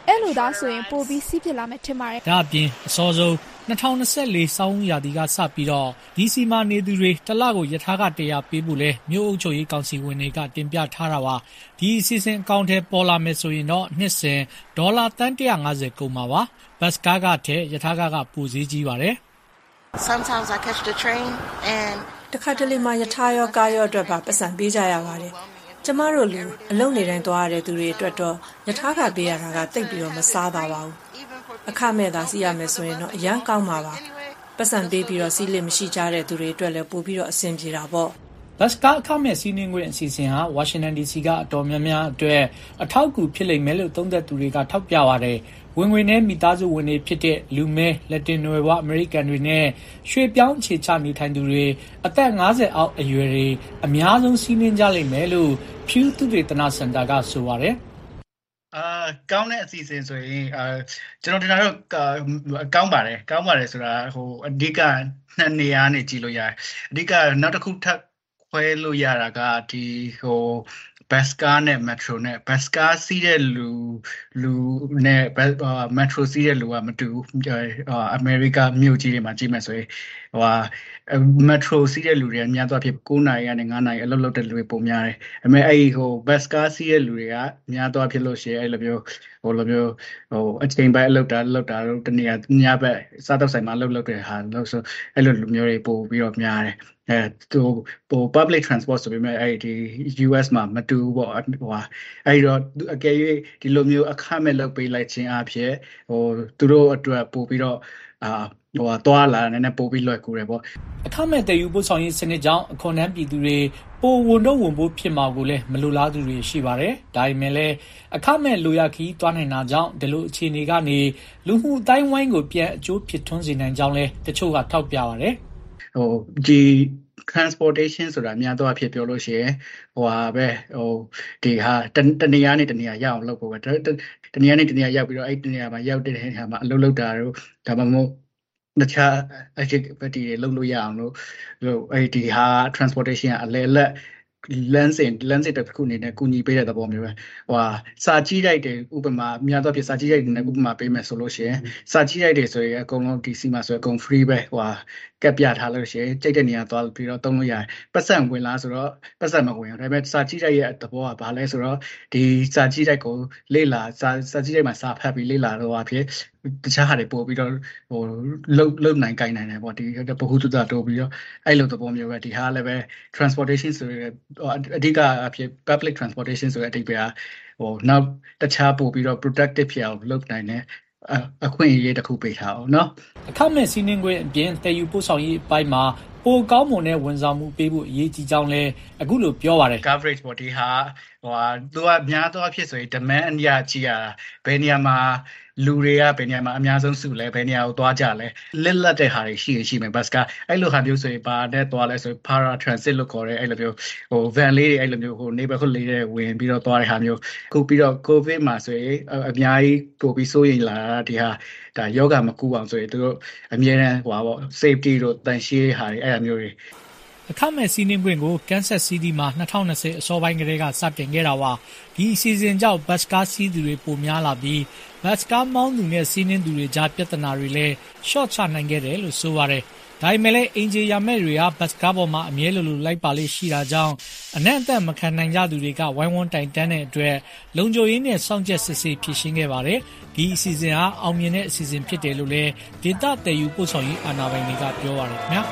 အဲ့လိုသားဆိုရင်ပိုပြီးစီးဖြစ်လာမယ်ထင်ပါတယ်ဒါအပြင်အစောဆုံး၂၀၂၄ဆောင်းရာသီကစပြီးတော့ဒီစီမှာနေသူတွေတစ်လကိုယထာကတရားပေးဖို့လဲမြို့အုပ်ချုပ်ရေးကောင်စီဝင်တွေကတင်ပြထားတာပါဒီအစီအစဉ်အကောင့်ထဲပေါ်လာမယ်ဆိုရင်တော့နှစ်စဉ်ဒေါ်လာတန်one hundred fiftyကုန်မှာပါဘတ်ကားကထက်ယထာကကပိုဈေးကြီးပါတယ် Sometimes I catch the train and တခါတလေမှယထာရောကားရောအတွက်ပါပတ်စံပေးကြရပါတယ်ကျမတို့လူအလုံးနေတိုင်းသွားရတဲ့သူတွေအတွက်တော့ယထာကပေးရတာကတိတ်ပြီးတော့မစားတာပါဘူးအခမဲ့သာစီးရမယ်ဆိုရင်တော့အရန်ကောင်းပါပါပတ်စံပေးပြီးတော့စီးလစ်မရှိကြတဲ့သူတွေအတွက်လည်းပို့ပြီးတော့အဆင်ပြေတာပေါ့ဘတ်ကားအခမဲ့စီးနှင်းခွင့်အစီအစဉ်ဟာဝါရှင်တန် ဒီ စီ ကအတော်များများအတွက်အထောက်အကူဖြစ်လိမ့်မယ်လို့သုံးသပ်သူတွေကထောက်ပြပါတယ်ဝင်ငွေနဲ့မိသားစုဝင်တွေဖြစ်တဲ့လူမဲလက်တင်နွယ်ဘဝအမေရိကန်တွေနဲ့ရွှေပြောင်းအခြေချနေထိုင်သူတွေအသက်fiftyအောက်အရွယ်တွေအများဆုံးစီးနှင်းကြလိမ့်မယ်လို့ Pew သုတေသနစင်တာကဆိုပါတယ်အာကောင်းတဲ့အစီအစဉ်ဆိုရင်အာကျွန်တော်တင်တာတော့ကောင်းပါတယ်ကောင်းပါတယ်ဆိုတာဟိုအဓိကနှစ်နေရာနေကြည့်လို့ရတယ်အဓိကနောက်တစ်ခုထပ်ခွဲလို့ရတာကဒီဟိုဘတ်ကားနဲ့မက်ထရိုနဲ့ဘတ်ကားစီးတဲ့လူလူနဲ့မက်ထရိုစီးတဲ့လူကမတူအမေရိကမြို့ကြီးတွေမှာကြည့်မယ်ဆိုရင်ဟိုမက်ထရိုစီးတဲ့လူတွေအများသွားဖြစ်nineနာရီကနေfiveနာရီအလုပ်လုပ်တဲ့လူတွေပုံများတယ်အမေအဲ့ဟိုဘတ်ကားစီးတဲ့လူတွေကများသွားဖြစ်လို့ရှိရင်အဲ့လိုမျိုးဟိုလိုမျိုးဟိုအချိန်ပိုင်းအလုပ်တာလုပ်တာတော့တနေရာညဘက်စားတော့ဆိုင်မှာလုပ်လုပ်တဲ့ဟာလို့ဆိုအဲ့လိုလူမျိုးတွေပို့ပြီးတော့များတယ်အဲသူပို public transport ဆိုပေမဲ့အဲ့ဒီ U S မှာမတူဘူးပေါ့ဟိုအဲ့တော့အကယ်၍ဒီလိုမျိုးအခမဲ့လုပ်ပေးလိုက်ခြင်းအဖြစ်ဟိုသူတို့အတွက်ပို့ပြီးတော့အာဟိုသွားလာနည်းနည်းပို့ပြီးလွယ်ကူတယ်ပေါ့အခမဲ့တည်ယူပို့ဆောင်ရေးစနစ်ကြောင့်အခွန်ထမ်းပြည်သူတွေပိုဝန်တော့ဝန်ဖို့ဖြစ်မှာကိုလည်းမလိုလားသူတွေရှိပါတယ်ဒါပေမဲ့လည်းအခမဲ့လိုရခီးသွားနိုင်တာကြောင့်ဒီလိုအခြေအနေကနေလူမှုအတိုင်းဝိုင်းကိုပြန်အကျိုးဖြစ်ထွန်းစေနိုင်ကြောင်းလည်းတချို့ကထောက်ပြပါတယ်ဟိုဒီ transportation ဆိုတာများတော့အဖြစ်ပြောလို့ရှိရင်ဟိုဟာပဲဟိုဒီဟာတနေရာနဲ့တနေရာရောက်အောင်လုပ်ဖို့ပဲတနေရာနဲ့တနေရာရောက်ပြီးတော့အဲ့တနေရာမှာရောက်တဲ့နေရာမှာအလုပ်လုပ်တာတော့ဒါမှမဟုတ်တခြား activity တွေလုပ်လို့ရအောင်လို့လို့အဲ့ဒီဟာ transportation ကအလဲလက်lens in lens တစ်ခုအနေနဲ့ကူညီပေးတဲ့သဘောမျိုးပဲဟိုဟာစာကြည့်လိုက်တယ်ဥပမာအများသောဖြင့်စာကြည့်လိုက်တဲ့ဥပမာပေးမယ်ဆိုလို့ရှိရင်စာကြည့်လိုက်တယ်ဆိုရင်အကုန်လုံး D C မှာဆိုရင်အကုန် free ပဲဟိုဟာကပ်ပြထားလို့ရှိရင်ကြိတ်တဲ့နေရာသွားပြီးတော့သုံးလို့ရတယ်ပတ်စံဝင်လားဆိုတော့ပတ်စံမဝင်ဘူးဒါပေမဲ့စာကြည့်လိုက်ရဲ့သဘောကဘာလဲဆိုတော့ဒီစာကြည့်လိုက်ကိုလေ့လာစာစာကြည့်လိုက်မှာစာဖတ်ပြီးလေ့လာတော့အဖြစ်တခြားဟာတွေပို့ပြီးတော့ဟိုလုံလုံနိုင်ကြိုင်နိုင်တယ်ပေါ့ဒီဘဟုတုတတိုးပြီးတော့အဲ့လိုသဘောမျိုးပဲဒီဟာလည်းပဲ transportation ဆိုရအဓိကအဖြစ် public transportation ဆိုတဲ့အဓိပ္ပာယ်ဟိုနောက်တခြားပို့ပြီးတော့ productive ဖြစ်အောင်လုပ်နိုင်တယ်အခွင့်အရေးတစ်ခုပေးထားအောင်เนาะအခမဲ့စီးနှင်းခွင့်အပြင်တည်ယူပို့ဆောင်ရေးအပိုင်းမှာပိုကောင်းမွန်တဲ့ဝန်ဆောင်မှုပေးဖို့အရေးကြီးကြောင်းလဲအခုလိုပြောပါတယ် coverage ပေါ့ဒီဟာဟိုဟာသူကများသောအဖြစ်ဆိုရင် demand အရာကြီးရတာဘယ်နေရာမှာလူတွေကဘယ်နေရာမှာအများဆုံးစုလဲဘယ်နေရာကိုသွားကြလဲလစ်လက်တဲ့ဟာတွေရှိရရှိမယ်ဘတ်ကအဲ့လိုဟာမျိုးဆိုရင်ပါနဲ့သွားလဲဆို para transit လို့ခေါ်တယ်အဲ့လိုမျိုးဟို van လေးတွေအဲ့လိုမျိုးဟို neighborhood လေးတွေဝင်ပြီးတော့သွားတဲ့ဟာမျိုးခုပြီးတော့ covid မှာဆိုရင်အများကြီးပို့ပြီးစိုးရိမ်လာတာဒီဟာဒါယောဂမကူအောင်ဆိုရင်သူတို့အမြဲတမ်းဟိုပါပေါ့ safety တို့တန်ရှင်းဟာတွေအဲ့လိုမျိုးတွေအခမဲ့စီးနှင်းခွင့်ကို Kansas City မှာtwenty twentyအစောပိုင်းကတည်းကစတင်ခဲ့တာပါဒီအစီအစဉ်ကြောင့်ဘတ်ကားစီးသူတွေပိုများလာပြီးဘတ်ကားမောင်းသူနဲ့စီးနှင်းသူတွေကြားပြဿနာတွေလည်း short ချနိုင်ခဲ့တယ်လို့ဆိုပါတယ်ဒါပေမဲ့လည်းအင်ဂျီယာမဲ့တွေကဘတ်ကားပေါ်မှာအမြဲလိုလိုလိုက်ပါလေးရှိတာကြောင့်အနံ့အသက်မခံနိုင်ကြသူတွေကဝိုင်းဝန်းတိုင်တန်းတဲ့အတွက်လုံခြုံရေးနဲ့စောင့်ကြပ်စစ်ဆေးဖြစ်ရှင်းခဲ့ပါတယ်ဒီအစီအစဉ်ဟာအောင်မြင်တဲ့အစီအစဉ်ဖြစ်တယ်လို့လည်းဒေသတည်ယူပို့ဆောင်ရေးအာဏာပိုင်တွေကပြောပါတယ်ခင်ဗျာ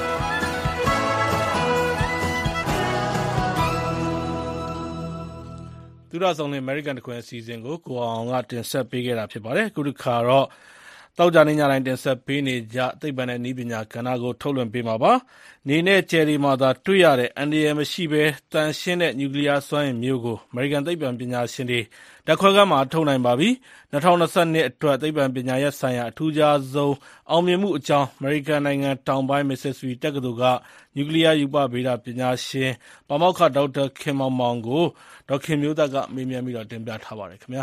သူရဆောင်တဲ့ American တခွင်အစီအစဉ်ကိုကိုအောင်ကတင်ဆက်ပေးခဲ့တာဖြစ်ပါတယ်အခုတစ်ခါတော့တောက်ကြနေညတိုင်းတင်ဆက်ပေးနေကြသိပ္ပံနဲ့နည်းပညာကဏ္ဍကိုထုတ်လွှင့်ပေးမှာပါနေနဲ့ကျယ်ဒီမှာသာတွေ့ရတဲ့အန်ဒီယယ်မရှိဘဲတန်ရှင်းတဲ့နျူကလ িয়ার စွမ်းအင်မျိုးကို American သိပ္ပံပညာရှင်တွေဓာတ်ခွဲခန်းမှာထုတ်နိုင်ပါပြီtwenty twentyအတွက်သိပ္ပံပညာရပ်ဆိုင်ရာအထူးခြားဆုံးအောင်မြင်မှုအကြောင်း American နိုင်ငံတောင်ပိုင်း Mississippi တက္ကသိုလ်ကနျူကလ িয়ার ရူပဗေဒပညာရှင်ပါမောက္ခဒေါက်တာခင်မောင်မောင်ကိုဒေါက်ခင်မျိုးသက်ကမေးမြန်းပြီးတော့တင်ပြထားပါတယ်ခင်ဗျာ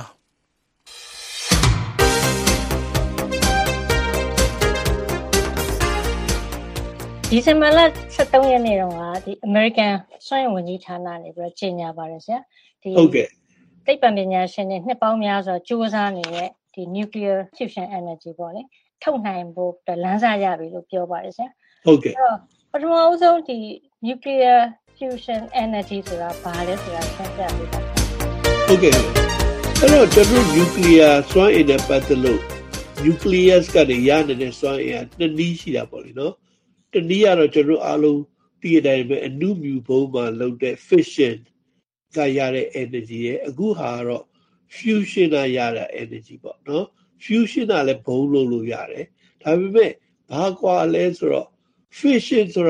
ဒီဇင်ဘာလseventeenရက်နေ့တော့ဒီ American စွမ်းအင်ဝန်ကြီးဌာနနေပြီးတော့ကြေညာပါတယ်ဆရာဒီဟုတ်ကဲ့သိပ္ပံပညာရှင်တွေနှစ်ပေါင်းများစွာစူးစမ်းနေတဲ့ဒီ nuclear fusion energy ပေါ့လေထုတ်နိုင်ဖို့လမ်းစာရပြီလို့ပြောပါတယ်ဆရာဟုတ်ကဲ့အဲ့တော့ပထမဦးဆုံးဒီ nuclear fusion energy ဆိုတာဘာလဲဆိုတာရှင်းပြပေးပါဟုတ်ကဲ့အဲ့တော့ကျွန်တော် nuclear စွမ်းအင်နဲ့ပတ်သက်လို့ nucleus ကနေရနေတဲ့စွမ်းအင်ကတနည်းရှိတာပေါ့လေနော်တနည်းကတော့ကျွန်တော်အားလုံးဒီအတိုင်းပဲအနုမြူဘုံမှာလုပ်တဲ့ fission ကရတဲ့ energy ရဲ့အခုဟာကတော့ fusion ကရတဲ့ energy ပေါ့နော် fusion ကလည်းဘုံလုံးလို့ရတယ်ဒါပေမဲ့ဘာကွာလဲဆိုတော့ fission ဆိုတာ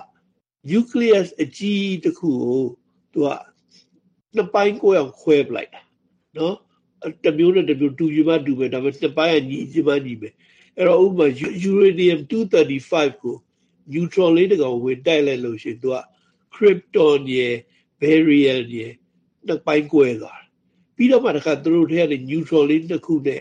nucleus အကြီးတစ်ခုကိုသူကနှစ်ပိုင်းကိုအောင်ခွဲပလိုက်တာနော်တမျိုးနဲ့တမျိုးတူယူမှတူပဲဒါပေမဲ့နှစ်ပိုင်းကညီချင်းမှညီပဲအဲ့တော့ဥပမာ uranium two thirty-five ကို neutron လေးတကောင်ဝင်တိုက်လိုက်လို့ရှိရင်သူက krypton ရယ် barium ရယ်နှစ်ပိုင်းကွဲသွားတယ်ပြီးတော့မှတခါသူတို့ထဲကနေ neutron လေးတစ်ခုနဲ့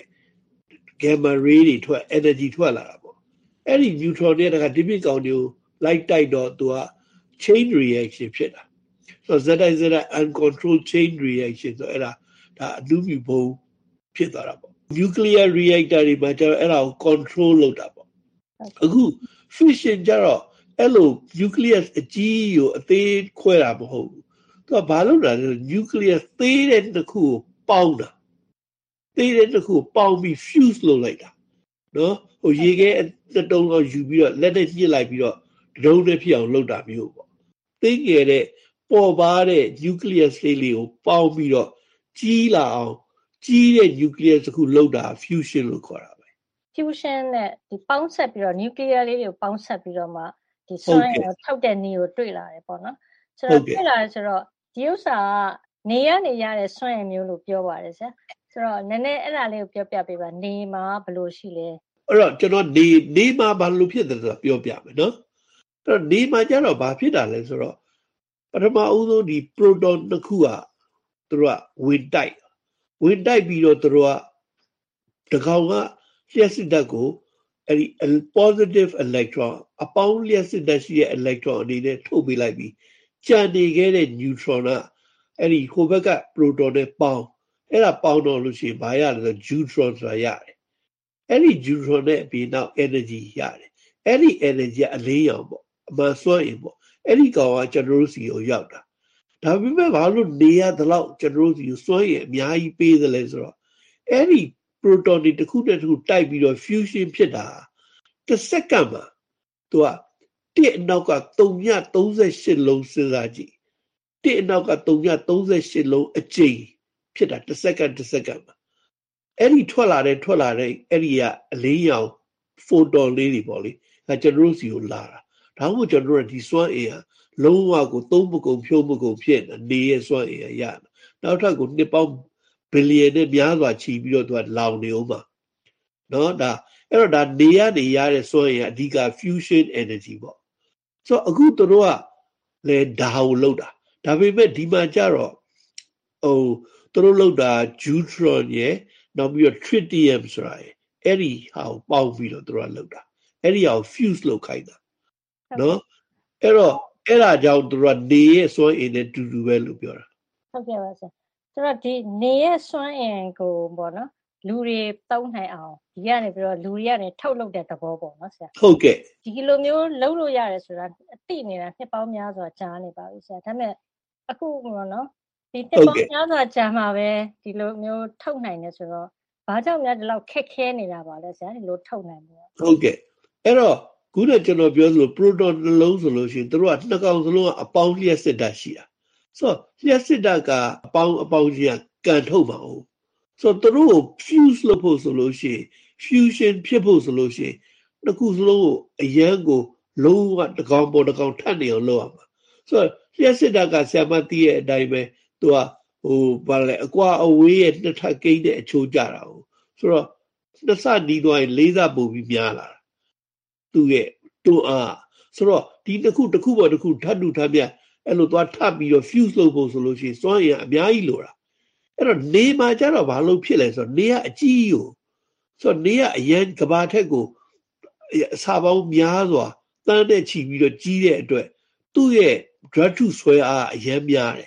gamma ray တွေထွက် energy ထွက်လာတာပေါ့အဲ့ဒီ neutron တွေတခါဒီပြကောင်တွေကိုလိုက်တိုက်တော့သူက chain reaction ဖြစ်တာဆိုတော့ Z I Z I uncontrolled chain reaction ဆိုအဲ့ဒါဒါအနုမြူဘုံဖြစ်သွားတာပေါ့ nuclear reactor တွေမှာကျတော့အဲ့ဒါကို control လုပ်တာပေါ့အခု fission ကျတော့အဲ့လို nucleus အကြီးကိုအသေးခွဲတာမဟုတ်ဘူးသူကဘာလုပ်တာလဲ nucleus သေးတဲ့တစ်ခုကိုပေါင်းတာသေးတဲ့တစ်ခုကိုပေါင်းပြီး fuse လုပ်လိုက်တာနော်ဟိုရေခဲတစ်တုံးတော့ယူပြီးတော့လက်နဲ့ညှစ်လိုက်ပြီးတော့ဒုံးနဲ့ဖြစ်အောင်လုပ်တာမျိုးပေါ့သိငယ်တဲ့ပေါ်ပါတဲ့ nucleus လေးလေးကိုပေါင်းပြီးတော့ကြီးလာအောင်ကြီးတဲ့ nucleus တစ်ခုလုပ်တာ fusion လို့ခေါ်တာပဲ fusion နဲ့ဒီပေါင်းဆက်ပြီးတော့ nuclear လေးတွေကိုပေါင်းဆက်ပြီးတော့မှဒီစွမ်းကိုထုတ်တဲ့နည်းကိုတွေ့လာတယ်ပေါ့နော်ဆိုတော့တွေ့လာဆိုတော့ဒီဥစ္စာကနေရနေရတဲ့စွမ်းရည်မျိုးလို့ပြောပါတယ်ဆရာဆိုတော့နည်းနည်းအဲ့ဒါလေးကိုပြောပြပေးပါနေမှာဘယ်လိုရှိလဲအဲ့တော့ကျွန်တော်နေနေမှာဘာလို့ဖြစ်တယ်ဆိုတာပြောပြမယ်နော်အဲ့တော့နေမှာကျတော့ဘာဖြစ်တာလဲဆိုတော့ပထမဦးဆုံးဒီ proton တစ်ခုကသူတို့ကဝင်တိုက်ဝင်တိုက်ပြီးတော့သူတို့ကတကောင်ကလျှက်စစ်ဓာတ်ကိုအဲ့ဒီ positive electron အပေါင်းလျှက်စစ်ဓာတ်ရှိတဲ့ electron အနေနဲ့ထုတ်ပေးလိုက်ပြီးကျန်နေခဲ့တဲ့ neutron ကအဲ့ဒီဟိုဘက်က proton နဲ့ပေါင်းအဲ့ဒါပေါင်းတော့လို့ရှိရင်ဘာရလဲဆို neutron ဆိုတာရတယ်အဲ့ဒီ neutron နဲ့ပြီးနောက် energy ရတယ်အဲ့ဒီ energy ကအလင်းရောင်ပေါ့အမှန်စွမ်းအင်ပေါ့အဲ့ဒီကောင်ကကျွန်တော်တို့စီကိုရောက်တာဒါပေမဲ့ဘာလို့နေရသလောက်ကျွန်တော်တို့စီကိုစွမ်းရည်အများကြီးပေးသလဲဆိုတော့အဲ့ဒီ proton တွေတစ်ခုနဲ့တစ်ခုတိုက်ပြီးတော့ fusion ဖြစ်တာတစ်စက္ကန့်မှာသူကတစ်အနောက်ကသုံးညသုံးဆယ့်ရှစ်လုံးစဉ်းစားကြည့်တစ်အနောက်ကသုံးညသုံးဆယ့်ရှစ်လုံးအကျိန်ဖြစ်တာတစ်စက္ကန့်တစ်စက္ကန့်မှာအဲ့ဒီထွက်လာတဲ့ထွက်လာတဲ့အဲ့ဒီကအလင်းရောင် photon လေးတွေပေါ့လေအဲကျွန်တော်တို့စီကိုလာတာဒါမှမဟုတ်ကျွန်တော်တို့ဒီစွမ်းအင်ကလုံးဝကိုသုံးပကုံဖြိုးပကုံဖြစ်နေရစွမ်းအင်ရရနောက်ထပ်ကိုနှစ်ပေါင်းဘီလီယံနဲ့များစွာချီပြီးတော့သူကလောင်နေအောင်ပါနော်ဒါအဲ့တော့ဒါနေရနေရတဲ့စွမ်းအင်အဓိက fusion energy ပေါ့ဆိုတော့အခုသူတို့ကလည်းဒါကိုလောက်တာဒါပေမဲ့ဒီမှာကျတော့ဟိုသူတို့လောက်တာ deuterium ရဲ့နောက်ပြီးတော့ tritium ဆိုတာရဲ့အဲ့ဒီဟာကိုပေါင်းပြီးတော့သူတို့ကလောက်တာအဲ့ဒီဟာကို fuse လုပ်ခိုင်းတာနော်အဲ့တော့အဲ့ဒါကြောင့်သူတို့ကနေရဲ့စွမ်းအင်နဲ့တူတူပဲလို့ပြောတာဟုတ်ကဲ့ပါဆရာဆိုတော့ဒီနေရဲ့စွမ်းအင်ကိုပေါ့နော်လူတွေသုံးနိုင်အောင်ဒီကနေပြီးတော့လူတွေကနေထုတ်လုပ်တဲ့သဘောပေါ့နော်ဆရာဟုတ်ကဲ့ဒီလိုမျိုးလုပ်လို့ရတယ်ဆိုတာအသိနေတာနှစ်ပေါင်းများစွာကြာနေပါပြီဆရာဒါပေမဲ့အခုပေါ့နော်ဒီနှစ်ပေါင်းများစွာကြာမှာပဲဒီလိုမျိုးထုတ်နိုင်တယ်ဆိုတော့ဘာကြောင့်များဒီလောက်ခက်ခဲနေတာပါလဲဆရာဒီလိုထုတ်နိုင်လို့ဟုတ်ကဲ့အဲ့တော့ခုနကကျွန်တော်ပြောသလို proton နှလုံးဆိုလို့ရှိရင်တို့ကနှစ်ကောင်စလုံးကအပေါင်းလျှက်စစ်ဓာတ်ရှိတာဆိုတော့လျှက်စစ်ဓာတ်ကအပေါင်းအပေါင်းကြီးကကန်ထုတ်ပါဦးဆိုတော့တို့ကို fuse လုပ်ဖို့ဆိုလို့ရှိရင် fusion ဖြစ်ဖို့ဆိုလို့ရှိရင်တစ်ခုစလုံးကိုအရန်ကိုလုံးဝတစ်ကောင်ပေါ်တစ်ကောင်ထပ်နေအောင်လုပ်ရမှာဆိုတော့လျှက်စစ်ဓာတ်ကဆရာမသိရဲ့အတိုင်းပဲသူကဟိုဘာလဲအကွာအဝေးရဲ့နှစ်ထပ်ကိန်းတဲ့အချိုးကြတာဟုတ်ဆိုတော့နှစ်ဆနီးသွားရင်လေးဆပို့ပြီးများလာတာသူ့ရဲ့တွန်းအားဆိုတော့ဒီတစ်ခုတစ်ခုပေါ်တစ်ခုထပ်တူထပ်ပြအဲ့လိုသွားထပ်ပြီးတော့ fuse လုပ်ဖို့ဆိုလို့ရှိရင်စွမ်းရည်အများကြီးလိုတာအဲ့တော့နေမှာကျတော့ဘာလို့ဖြစ်လဲဆိုတော့နေကအကြီးကိုဆိုတော့နေကအရန်ကဘာထက်ကိုအစာပေါင်းများစွာတန်းတဲ့ချီပြီးတော့ကြီးတဲ့အတွက်သူ့ရဲ့ drug to ဆွဲအားအရန်များတယ်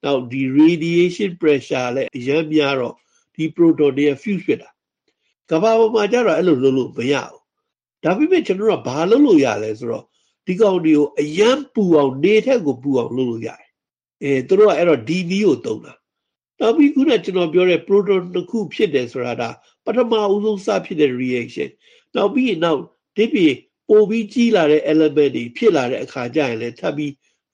Now the radiation pressure လည်းအများများတော့ဒီ proton တွေ fuse ဖြစ်တာကမ္ဘာပေါ်မှာကျတော့အဲ့လိုလုပ်လို့မရဘူးဒါပေမဲ့ကျွန်တော်တို့ကဘာလုပ်လို့ရလဲဆိုတော့ဒီကောင်တွေကိုအယံပူအောင်နေထက်ကိုပူအောင်လုပ်လို့ရတယ်အဲသူတို့ကအဲ့တော့ဒီနည်းကိုသုံးတာနောက်ပြီးခုနကကျွန်တော်ပြောတဲ့ proton တစ်ခုဖြစ်တယ်ဆိုတာဒါပထမဦးဆုံးစဖြစ်တဲ့ reaction နောက်ပြီးရင်နောက်ဒီပြီးပိုပြီးကြီးလာတဲ့ element တွေဖြစ်လာတဲ့အခါကျရင်လည်းထပ်ပြီး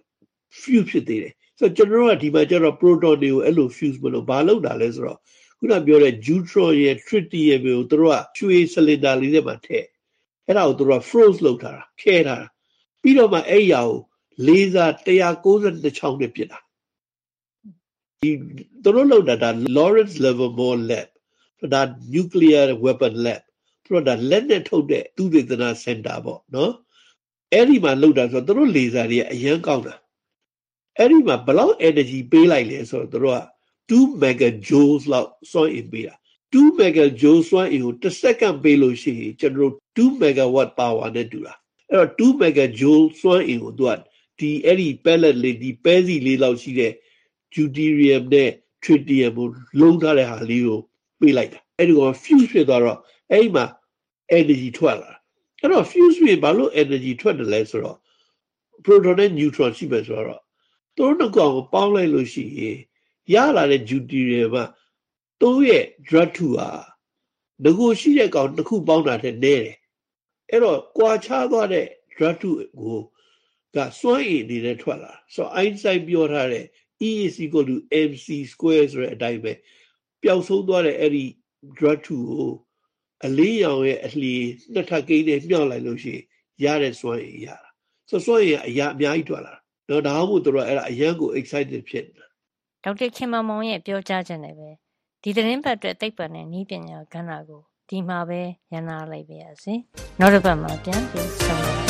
fuse ဖြစ်သေးတယ်ဆိုတော့ကျွန်တော်တို့ကဒီမှာကျတော့ proton တွေကိုအဲ့လို fuse မလို့ဘာလုပ်တာလဲဆိုတော့ခုနပြောတဲ့ neutron ရဲ့ tritium ကိုသူတို့ကရွှေ cylinder လေးထဲမှာထည့်အဲ့ဒါကိုသူတို့က froze လုပ်ထားတာခဲထားတာပြီးတော့မှအဲ့ရကိုလေဆာone ninety-twoချောင်းနဲ့ပြစ်တာဒီသူတို့လုပ်တာဒါ Lawrence Livermore Lab ဒါ nuclear weapon lab သူတို့ဒါလက်နဲ့ထုတ်တဲ့သုတေသနစင်တာပေါ့နော်အဲ့ဒီမှာလုပ်တာဆိုတော့သူတို့လေဆာတွေကအရန်ကောင်းတာအဲ့ဒီမှာဘယ်လောက် energy ပေးလိုက်လဲဆိုတော့သူတို့ကtwo megajoules လောက်စွမ်းအင်ပေးတာtwo megajoules စွမ်းအင်ကိုတစ်စက္ကန့်ပေးလို့ရှိရင်ကျွန်တော်တို့two megawatt power နဲ့တူတာအဲ့တော့two megajoule စွမ်းအင်ကိုသူကဒီအဲ့ဒီ pellet လေးဒီပဲစီလေးလောက်ရှိတဲ့ deuterium နဲ့ tritium ကိုလုံးထားတဲ့ဟာလေးကိုပေးလိုက်တာအဲ့ဒီက fuse ဖြစ်သွားတော့အဲ့ဒီမှာ energy ထွက်လာအဲ့တော့ fuse ဖြစ်ဘာလို့ energy ထွက်တယ်လဲဆိုတော့ proton နဲ့ neutron ရှိမယ်ဆိုတော့သူတို့နှစ်ကောင်ကိုပေါင်းလိုက်လို့ရှိရင်ရလာတဲ့ deuterium ကသူ့ရဲ့ drug 2ဟာငကိုရှိတဲ့ကောင်တစ်ခုပေါင်းတာတဲ့နဲတယ်အဲ့တော့ကွာခြားသွားတဲ့ drug 2ကိုကစွမ်းအင်အနေနဲ့ထွက်လာဆိုတော့ Einstein ပြောထားတဲ့ E is equal to mc square ဆိုတဲ့အတိုင်းပဲပျောက်ဆုံးသွားတဲ့အဲ့ဒီ drug 2ကိုအလေးရောင်ရဲ့အလှေနှစ်ထပ်ကိန်းနဲ့မြှောက်လိုက်လို့ရှိရင်ရတဲ့စွမ်းအင်ရတာဆိုစွမ်းအင်အရာအများကြီးထွက်လာတော့ဒါမှမဟုတ်တို့အဲ့ဒါအရန်ကို excited ဖြစ်နေတာဒေါက်တာခင်မောင်မောင်ရဲ့ပြောကြားချက်နဲ့ပဲဒီသတင်းပတ်အတွက်သိပ္ပံနဲ့နည်းပညာကဏ္ဍကိုဒီမှာပဲရန်နာလိုက်ပါရစေနောက်တစ်ပတ်မှာပြန်ပြီးဆောင်ပါ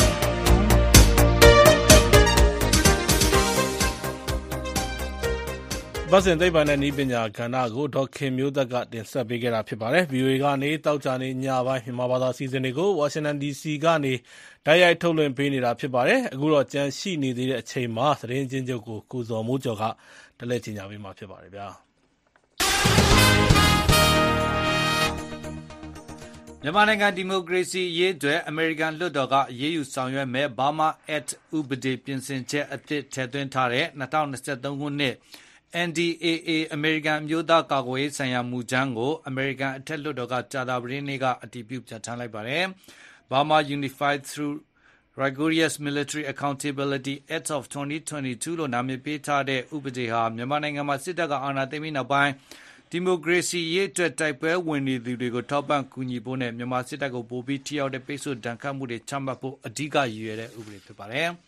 ဘတ်စင်သိပ္ပံနဲ့နည်းပညာကဏ္ဍကိုဒေါက်ခင်မျိုးသက်ကတင်ဆက်ပေးခဲ့တာဖြစ်ပါတယ် ဗီအိုအေ ကနေတောက်ကြနေညပိုင်းမြန်မာဘာသာအစီအစဉ်တွေကိုဝါရှင်တန် ဒီစီ ကနေတိုက်ရိုက်ထုတ်လွှင့်ပေးနေတာဖြစ်ပါတယ်အခုတော့ကြန့်ရှိနေသေးတဲ့အချိန်မှာသတင်းချင်းချုပ်ကိုကိုဇော်မိုးကျော်ကတလဲကြီးညာပေးမှာဖြစ်ပါတယ်ဗျာမြန်မာနိုင်ငံဒီမိုကရေစီရေးအတွက်အမေရိကန်လွှတ်တော်ကအရေးယူဆောင်ရွက်မဲ့ Burma Act ဥပဒေပြင်ဆင်ချက်အသစ်ထည့်သွင်းထားတဲ့twenty twenty-threeခုနှစ် N D A A အမေရိကန်အမျိုးသားကာကွယ်ရေးဆိုင်ရာမူကြမ်းကိုအမေရိကန်အထက်လွှတ်တော်ကကြာသပတေးနေ့ကအတည်ပြုပြဋ္ဌာန်းလိုက်ပါတယ်။ Burma Unified Through Rigorous Military Accountability Act of twenty twenty-two လို့နာမည်ပေးထားတဲ့ဥပဒေဟာမြန်မာနိုင်ငံမှာစစ်တပ်ကအာဏာသိမ်းပြီးနောက်ပိုင်းဒီမိုကရေစီရေးအတွက်တိုက်ပွဲဝင်နေသူတွေကိုထောက်ပံ့ကူညီဖို့နဲ့မြန်မာစစ်တပ်ကိုပိုပြီးထိရောက်တဲ့ပိတ်ဆို့ဒဏ်ခတ်မှုတွေချမှတ်ဖို့အဓိကရည်ရွယ်တဲ့ဥပဒေဖြစ်ပါတယ်။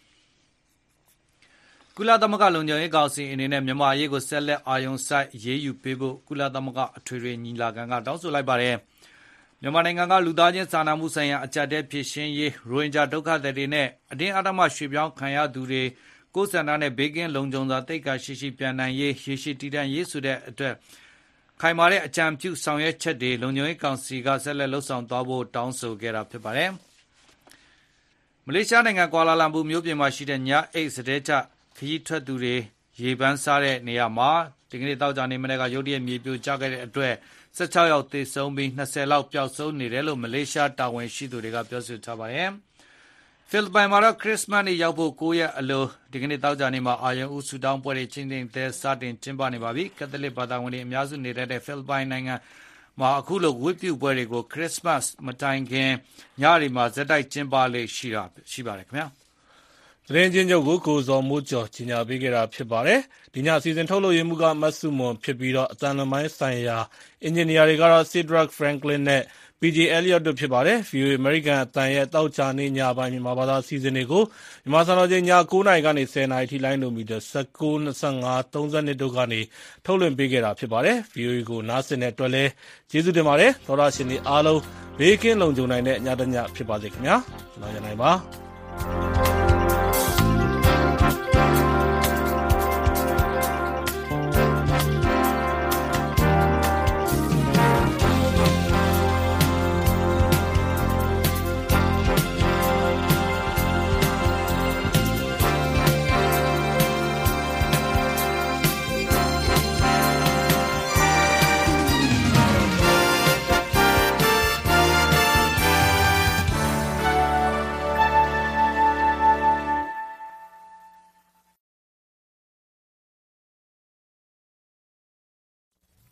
ကုလသမဂ္ဂလုံခြုံရေးကောင်စီအနေနဲ့မြန်မာအရေးကိုဆက်လက်အာရုံစိုက်အရေးယူပေးဖို့ကုလသမဂ္ဂအထွေထွေညီလာခံကတောင်းဆိုလိုက်ပါတယ်။မြန်မာနိုင်ငံကလူသားချင်းစာနာမှုဆိုင်ရာအကြပ်တဲဖြေရှင်းရေးရိုဟင်ဂျာဒုက္ခသည်တွေနဲ့အတင်းအဓမ္မရွှေ့ပြောင်းခံရသူတွေကိုယ်ဆန္ဒနဲ့ဘေးကင်းလုံခြုံစွာတိတ်ခါရှိရှိပြန်နိုင်ရေးရေရှည်တည်တံ့ရေးဆိုတဲ့အတွက်ခိုင်မာတဲ့အကြံပြုဆောင်ရွက်ချက်တွေလုံခြုံရေးကောင်စီကဆက်လက်လှုပ်ဆောင်သွားဖို့တောင်းဆိုခဲ့တာဖြစ်ပါတယ်။မလေးရှားနိုင်ငံကွာလာလမ်ပူမြို့ပြင်မှာရှိတဲ့ညအိတ်စတဲချခရီးထွက်သူတွေရေပန်းစားတဲ့နေရာမှာဒီကနေ့တောက်ကြနေမနေ့ကရုတ်တရက်မြေပြိုကျခဲ့တဲ့အတွက်sixteenယောက်သေဆုံးပြီးtwentyလောက်ပျောက်ဆုံးနေတယ်လို့မလေးရှားတာဝန်ရှိသူတွေကပြောဆိုထားပါတယ်။ဖိလစ်ပိုင်မှာတော့ခရစ်စမတ်နေ့ရောက်ဖို့၉ရက်အလိုဒီကနေ့တောက်ကြနေမှာအာရုံဦးဆူတောင်းပွဲတွေချင်းချင်းတဲစတင်ကျင်းပနေပါပြီ။ကက်သလစ်ဘာသာဝင်တွေအများစုနေတဲ့ဖိလစ်ပိုင်နိုင်ငံမှာအခုလိုဝတ်ပြုပွဲတွေကိုခရစ်စမတ်မတိုင်ခင်ညတွေမှာဇက်တိုက်ကျင်းပလေ့ရှိတာရှိပါတယ်ခင်ဗျာ။သတင်းချင်းချုပ်ကိုကိုဇော်မိုးကျော်ကြီးညာပေးခဲ့တာဖြစ်ပါတယ်ဒီညစီစဉ်ထုတ်လို့ရမှုကမတ်စုမွန်ဖြစ်ပြီးတော့အတန်လမိုင်းဆိုင်ရာအင်ဂျင်နီယာတွေကတော့ Cedric Franklin နဲ့ P J Elliott တို့ဖြစ်ပါတယ် ဗီအိုအေ American အတန်ရဲ့တောက်ချနေညပိုင်းမြန်မာဘာသာစီစဉ်တွေကိုမြန်မာစံတော်ချိန်ညnineနာရီကနေtenနာရီထိလိုင်းလို့မီတာnineteen, twenty-five, thirtyတို့ကနေထုတ်လွှင့်ပေးခဲ့တာဖြစ်ပါတယ် ဗီအိုအေ ကိုနားဆင်တဲ့အတွက်လည်းကျေးဇူးတင်ပါတယ်သောတာရှင်တွေအားလုံးဘေးကင်းလုံခြုံနိုင်တဲ့ညတညဖြစ်ပါစေခင်ဗျာကျွန်တော်ရနိုင်ပါ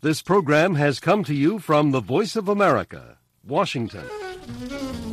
This program has come to you from the Voice of America, Washington.